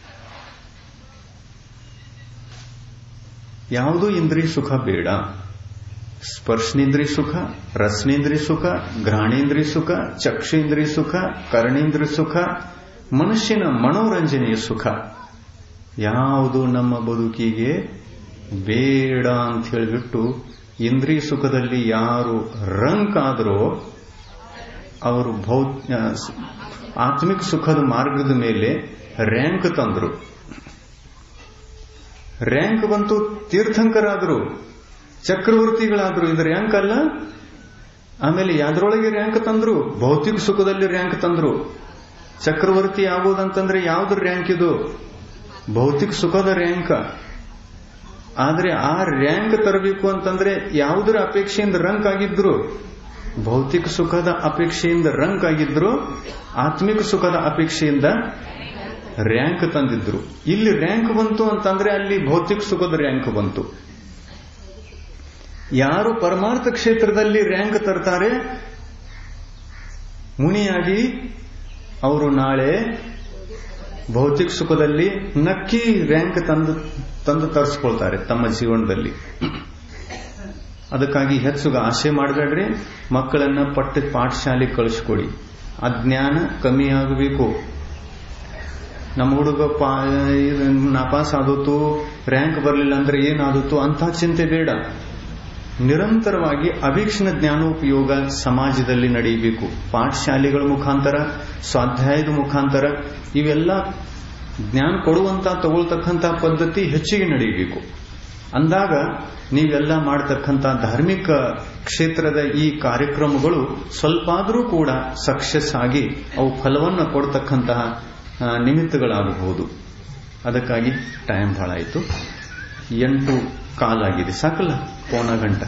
ಯಾವುದೂ ಇಂದ್ರಿಯ ಸುಖ ಬೇಡ. ಸ್ಪರ್ಶನೇಂದ್ರಿಯ ಸುಖ, ರಸನೇಂದ್ರಿಯ ಸುಖ, ಘ್ರಾಣೇಂದ್ರಿಯ ಸುಖ, ಚಕ್ಷೇಂದ್ರಿಯ ಸುಖ, ಕರ್ಣೇಂದ್ರಿಯ ಸುಖ, ಮನುಷ್ಯನ ಮನೋರಂಜನೆಯ ಸುಖ ಯಾವುದು ನಮ್ಮ ಬದುಕಿಗೆ ಬೇಡ ಅಂತ ಹೇಳಿಬಿಟ್ಟು ಇಂದ್ರಿಯ ಸುಖದಲ್ಲಿ ಯಾರು ರಂಕ್ ಆದರೋ ಅವರು ಆತ್ಮಿಕ ಸುಖದ ಮಾರ್ಗದ ಮೇಲೆ ರ್ಯಾಂಕ್ ತಂದ್ರು. ರ್ಯಾಂಕ್ ಬಂತು, ತೀರ್ಥಂಕರಾದ್ರು, ಚಕ್ರವರ್ತಿಗಳಾದ್ರು. ಇದು ರ್ಯಾಂಕ್ ಅಲ್ಲ. ಆಮೇಲೆ ಯಾವ್ದ್ರೊಳಗೆ ರ್ಯಾಂಕ್ ತಂದ್ರು? ಭೌತಿಕ ಸುಖದಲ್ಲಿ ರ್ಯಾಂಕ್ ತಂದ್ರು. ಚಕ್ರವರ್ತಿ ಆಗೋದಂತಂದ್ರೆ ಯಾವ್ದು ರ್ಯಾಂಕ್? ಇದು ಭೌತಿಕ ಸುಖದ ರ್ಯಾಂಕ್. ಆದ್ರೆ ಆ ರ್ಯಾಂಕ್ ತರಬೇಕು ಅಂತಂದ್ರೆ ಯಾವುದರ ಅಪೇಕ್ಷೆಯಿಂದ ರಂಕ್ ಆಗಿದ್ರು? ಭೌತಿಕ ಸುಖದ ಅಪೇಕ್ಷೆಯಿಂದ ರಂಕ್ ಆಗಿದ್ರು, ಆತ್ಮಿಕ ಸುಖದ ಅಪೇಕ್ಷೆಯಿಂದ ರ್ಯಾಂಕ್ ತಂದಿದ್ರು. ಇಲ್ಲಿ ರ್ಯಾಂಕ್ ಬಂತು ಅಂತಂದ್ರೆ ಅಲ್ಲಿ ಭೌತಿಕ ಸುಖದ ರ್ಯಾಂಕ್ ಬಂತು. ಯಾರು ಪರಮಾರ್ಥ ಕ್ಷೇತ್ರದಲ್ಲಿ ರ್ಯಾಂಕ್ ತರ್ತಾರೆ ಮುನಿಯಾಗಿ, ಅವರು ನಾಳೆ ಭೌತಿಕ ಸುಖದಲ್ಲಿ ನಕ್ಕಿ ರ್ಯಾಂಕ್ ತಂದು ತರಿಸ್ಕೊಳ್ತಾರೆ ತಮ್ಮ ಜೀವನದಲ್ಲಿ. ಅದಕ್ಕಾಗಿ ಹೆಚ್ಚುಗ ಆಸೆ ಮಾಡಬೇಡ್ರಿ. ಮಕ್ಕಳನ್ನ ಪಾಠಶಾಲೆಗೆ ಕಳಿಸ್ಕೊಡಿ. ಅಜ್ಞಾನ ಕಮ್ಮಿ ಆಗಬೇಕು. ನಮ್ಮ ಹುಡುಗ ನಾಪಾಸ್ ಆದೋತು, ರ್ಯಾಂಕ್ ಬರಲಿಲ್ಲ ಅಂದ್ರೆ ಏನಾದತ್ತು ಅಂತ ಚಿಂತೆ ಬೇಡ. ನಿರಂತರವಾಗಿ ಅವೀಕ್ಷಣ ಜ್ಞಾನೋಪಯೋಗ ಸಮಾಜದಲ್ಲಿ ನಡೆಯಬೇಕು. ಪಾಠಶಾಲೆಗಳ ಮುಖಾಂತರ, ಸ್ವಾಧ್ಯಾಯದ ಮುಖಾಂತರ ಇವೆಲ್ಲ ಜ್ಞಾನ ಕೊಡುವಂತ ತಗೊಳ್ತಕ್ಕಂಥ ಪದ್ಧತಿ ಹೆಚ್ಚಿಗೆ ನಡೆಯಬೇಕು. ಅಂದಾಗ ನೀವೆಲ್ಲ ಮಾಡತಕ್ಕಂಥ ಧಾರ್ಮಿಕ ಕ್ಷೇತ್ರದ ಈ ಕಾರ್ಯಕ್ರಮಗಳು ಸ್ವಲ್ಪ ಆದರೂ ಕೂಡ ಸಕ್ಸಸ್ ಆಗಿ ಅವು ಫಲವನ್ನು ಕೊಡ್ತಕ್ಕಂತಹ ನಿಮಿತ್ತಗಳಾಗಬಹುದು. ಅದಕ್ಕಾಗಿ ಟೈಮ್ ಬಹಳ ಆಯಿತು. 8:15 ಆಗಿದೆ, ಸಾಕಲ್ಲ ಪೌನ ಗಂಟೆ.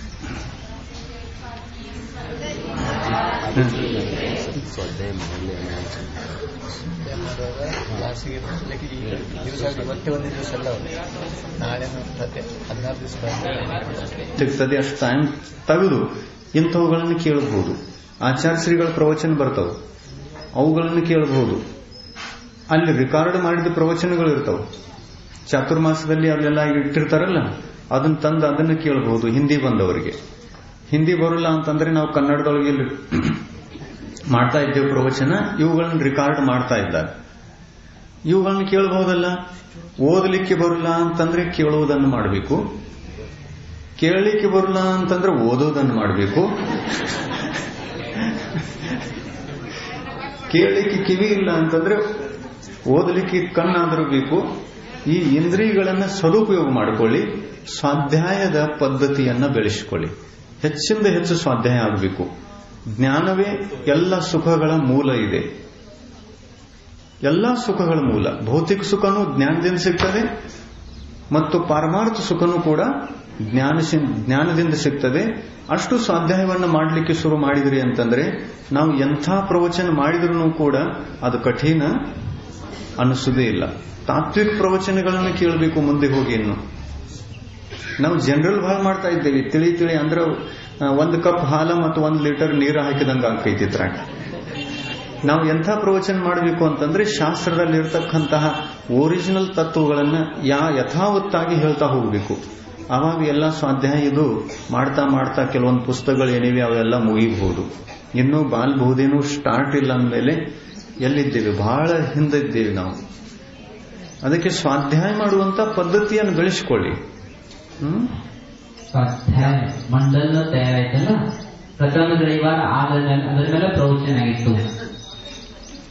ಸಿಗ್ತದೆ ಅಷ್ಟು ಟೈಮ್ ತೆಗೆದು ಇಂಥವುಗಳನ್ನು ಕೇಳಬಹುದು. ಆಚಾರ್ಯಶ್ರೀಗಳ ಪ್ರವಚನ ಬರ್ತಾವೆ, ಅವುಗಳನ್ನು ಕೇಳಬಹುದು. ಅಲ್ಲಿ ರೆಕಾರ್ಡ್ ಮಾಡಿದ ಪ್ರವಚನಗಳು ಇರ್ತಾವೆ, ಚಾತುರ್ಮಾಸದಲ್ಲಿ ಅಲ್ಲೆಲ್ಲ ಇಟ್ಟಿರ್ತಾರಲ್ಲ, ಅದನ್ನ ತಂದು ಅದನ್ನು ಕೇಳಬಹುದು. ಹಿಂದಿ ಬಂದವರಿಗೆ. ಹಿಂದಿ ಬರಲ್ಲ ಅಂತಂದ್ರೆ ನಾವು ಕನ್ನಡದೊಳಗೆ ಮಾಡ್ತಾ ಇದ್ದೇವೆ ಪ್ರವಚನ, ಇವುಗಳನ್ನು ರೆಕಾರ್ಡ್ ಮಾಡ್ತಾ ಇದ್ದಾರೆ, ಇವುಗಳನ್ನು ಕೇಳಬಹುದಲ್ಲ. ಓದಲಿಕ್ಕೆ ಬರಲ್ಲ ಅಂತಂದ್ರೆ ಕೇಳುವುದನ್ನು ಮಾಡಬೇಕು, ಕೇಳಲಿಕ್ಕೆ ಬರಲ್ಲ ಅಂತಂದ್ರೆ ಓದೋದನ್ನು ಮಾಡಬೇಕು, ಕೇಳಲಿಕ್ಕೆ ಕಿವಿ ಇಲ್ಲ ಅಂತಂದ್ರೆ ಓದಲಿಕ್ಕೆ ಕಣ್ಣಾದರೂ ಬೇಕು. ಈ ಇಂದ್ರಿಯಗಳನ್ನು ಸದುಪಯೋಗ ಮಾಡಿಕೊಳ್ಳಿ, ಸ್ವಾಧ್ಯಾಯದ ಪದ್ಧತಿಯನ್ನ ಬೆಳೆಸಿಕೊಳ್ಳಿ. ಹೆಚ್ಚಿಂದ ಹೆಚ್ಚು ಸ್ವಾಧ್ಯಾಯ ಆಗಬೇಕು. ಜ್ಞಾನವೇ ಎಲ್ಲ ಸುಖಗಳ ಮೂಲ ಇದೆ. ಎಲ್ಲ ಸುಖಗಳ ಮೂಲ. ಭೌತಿಕ ಸುಖನೂ ಜ್ಞಾನದಿಂದ ಸಿಗ್ತದೆ ಮತ್ತು ಪಾರಮಾರ್ಥ ಸುಖನೂ ಕೂಡ ಜ್ಞಾನದಿಂದ ಸಿಗ್ತದೆ. ಅಷ್ಟು ಸ್ವಾಧ್ಯಾಯವನ್ನು ಮಾಡಲಿಕ್ಕೆ ಶುರು ಮಾಡಿದ್ರಿ ಅಂತಂದ್ರೆ ನಾವು ಎಂಥ ಪ್ರವಚನ ಮಾಡಿದ್ರೂ ಕೂಡ ಅದು ಕಠಿಣ ಅನಿಸುವುದೇ ಇಲ್ಲ. ತಾತ್ವಿಕ ಪ್ರವಚನಗಳನ್ನು ಕೇಳಬೇಕು ಮುಂದೆ ಹೋಗಿ. ಇನ್ನು ನಾವು ಜನರಲ್ ಬಹಳ ಮಾಡ್ತಾ ಇದ್ದೇವೆ. ತಿಳಿ ಅಂದ್ರೆ 1 ಕಪ್ ಹಾಲ ಮತ್ತು 1 ಲೀಟರ್ ನೀರು ಹಾಕಿದಂಗ ಆಗ್ತೈತಿ ಇದ್ರಾಗ. ನಾವು ಎಂಥ ಪ್ರವಚನ ಮಾಡಬೇಕು ಅಂತಂದ್ರೆ ಶಾಸ್ತ್ರದಲ್ಲಿರ್ತಕ್ಕಂತಹ ಒರಿಜಿನಲ್ ತತ್ವಗಳನ್ನ ಯಥಾವತ್ತಾಗಿ ಹೇಳ್ತಾ ಹೋಗ್ಬೇಕು. ಆವಾಗ ಎಲ್ಲ ಸ್ವಾಧ್ಯಾಯ ಇದು ಮಾಡ್ತಾ ಮಾಡ್ತಾ ಕೆಲವೊಂದು ಪುಸ್ತಕಗಳು ಏನಿವೆ ಅವೆಲ್ಲ ಮುಗಿಬಹುದು. ಇನ್ನೂ ಬಾಲ್ಬಹುದೇನೂ ಸ್ಟಾರ್ಟ್ ಇಲ್ಲ ಅಂದಮೇಲೆ ಎಲ್ಲಿದ್ದೇವೆ? ಬಹಳ ಹಿಂದಿದ್ದೇವೆ ನಾವು. ಅದಕ್ಕೆ ಸ್ವಾಧ್ಯಾಯ ಮಾಡುವಂತ ಪದ್ಧತಿಯನ್ನು ಬೆಳೆಸಿಕೊಳ್ಳಿ. ಸ್ವಾಧ್ಯಾಯ ಮಂಡಲ ತಯಾರಾಯ್ತಲ್ಲ, ಪ್ರಥಮ ರವಿವಾರ ಅದರ ಮೇಲೆ ಪ್ರವಚನ ಆಗಿತ್ತು.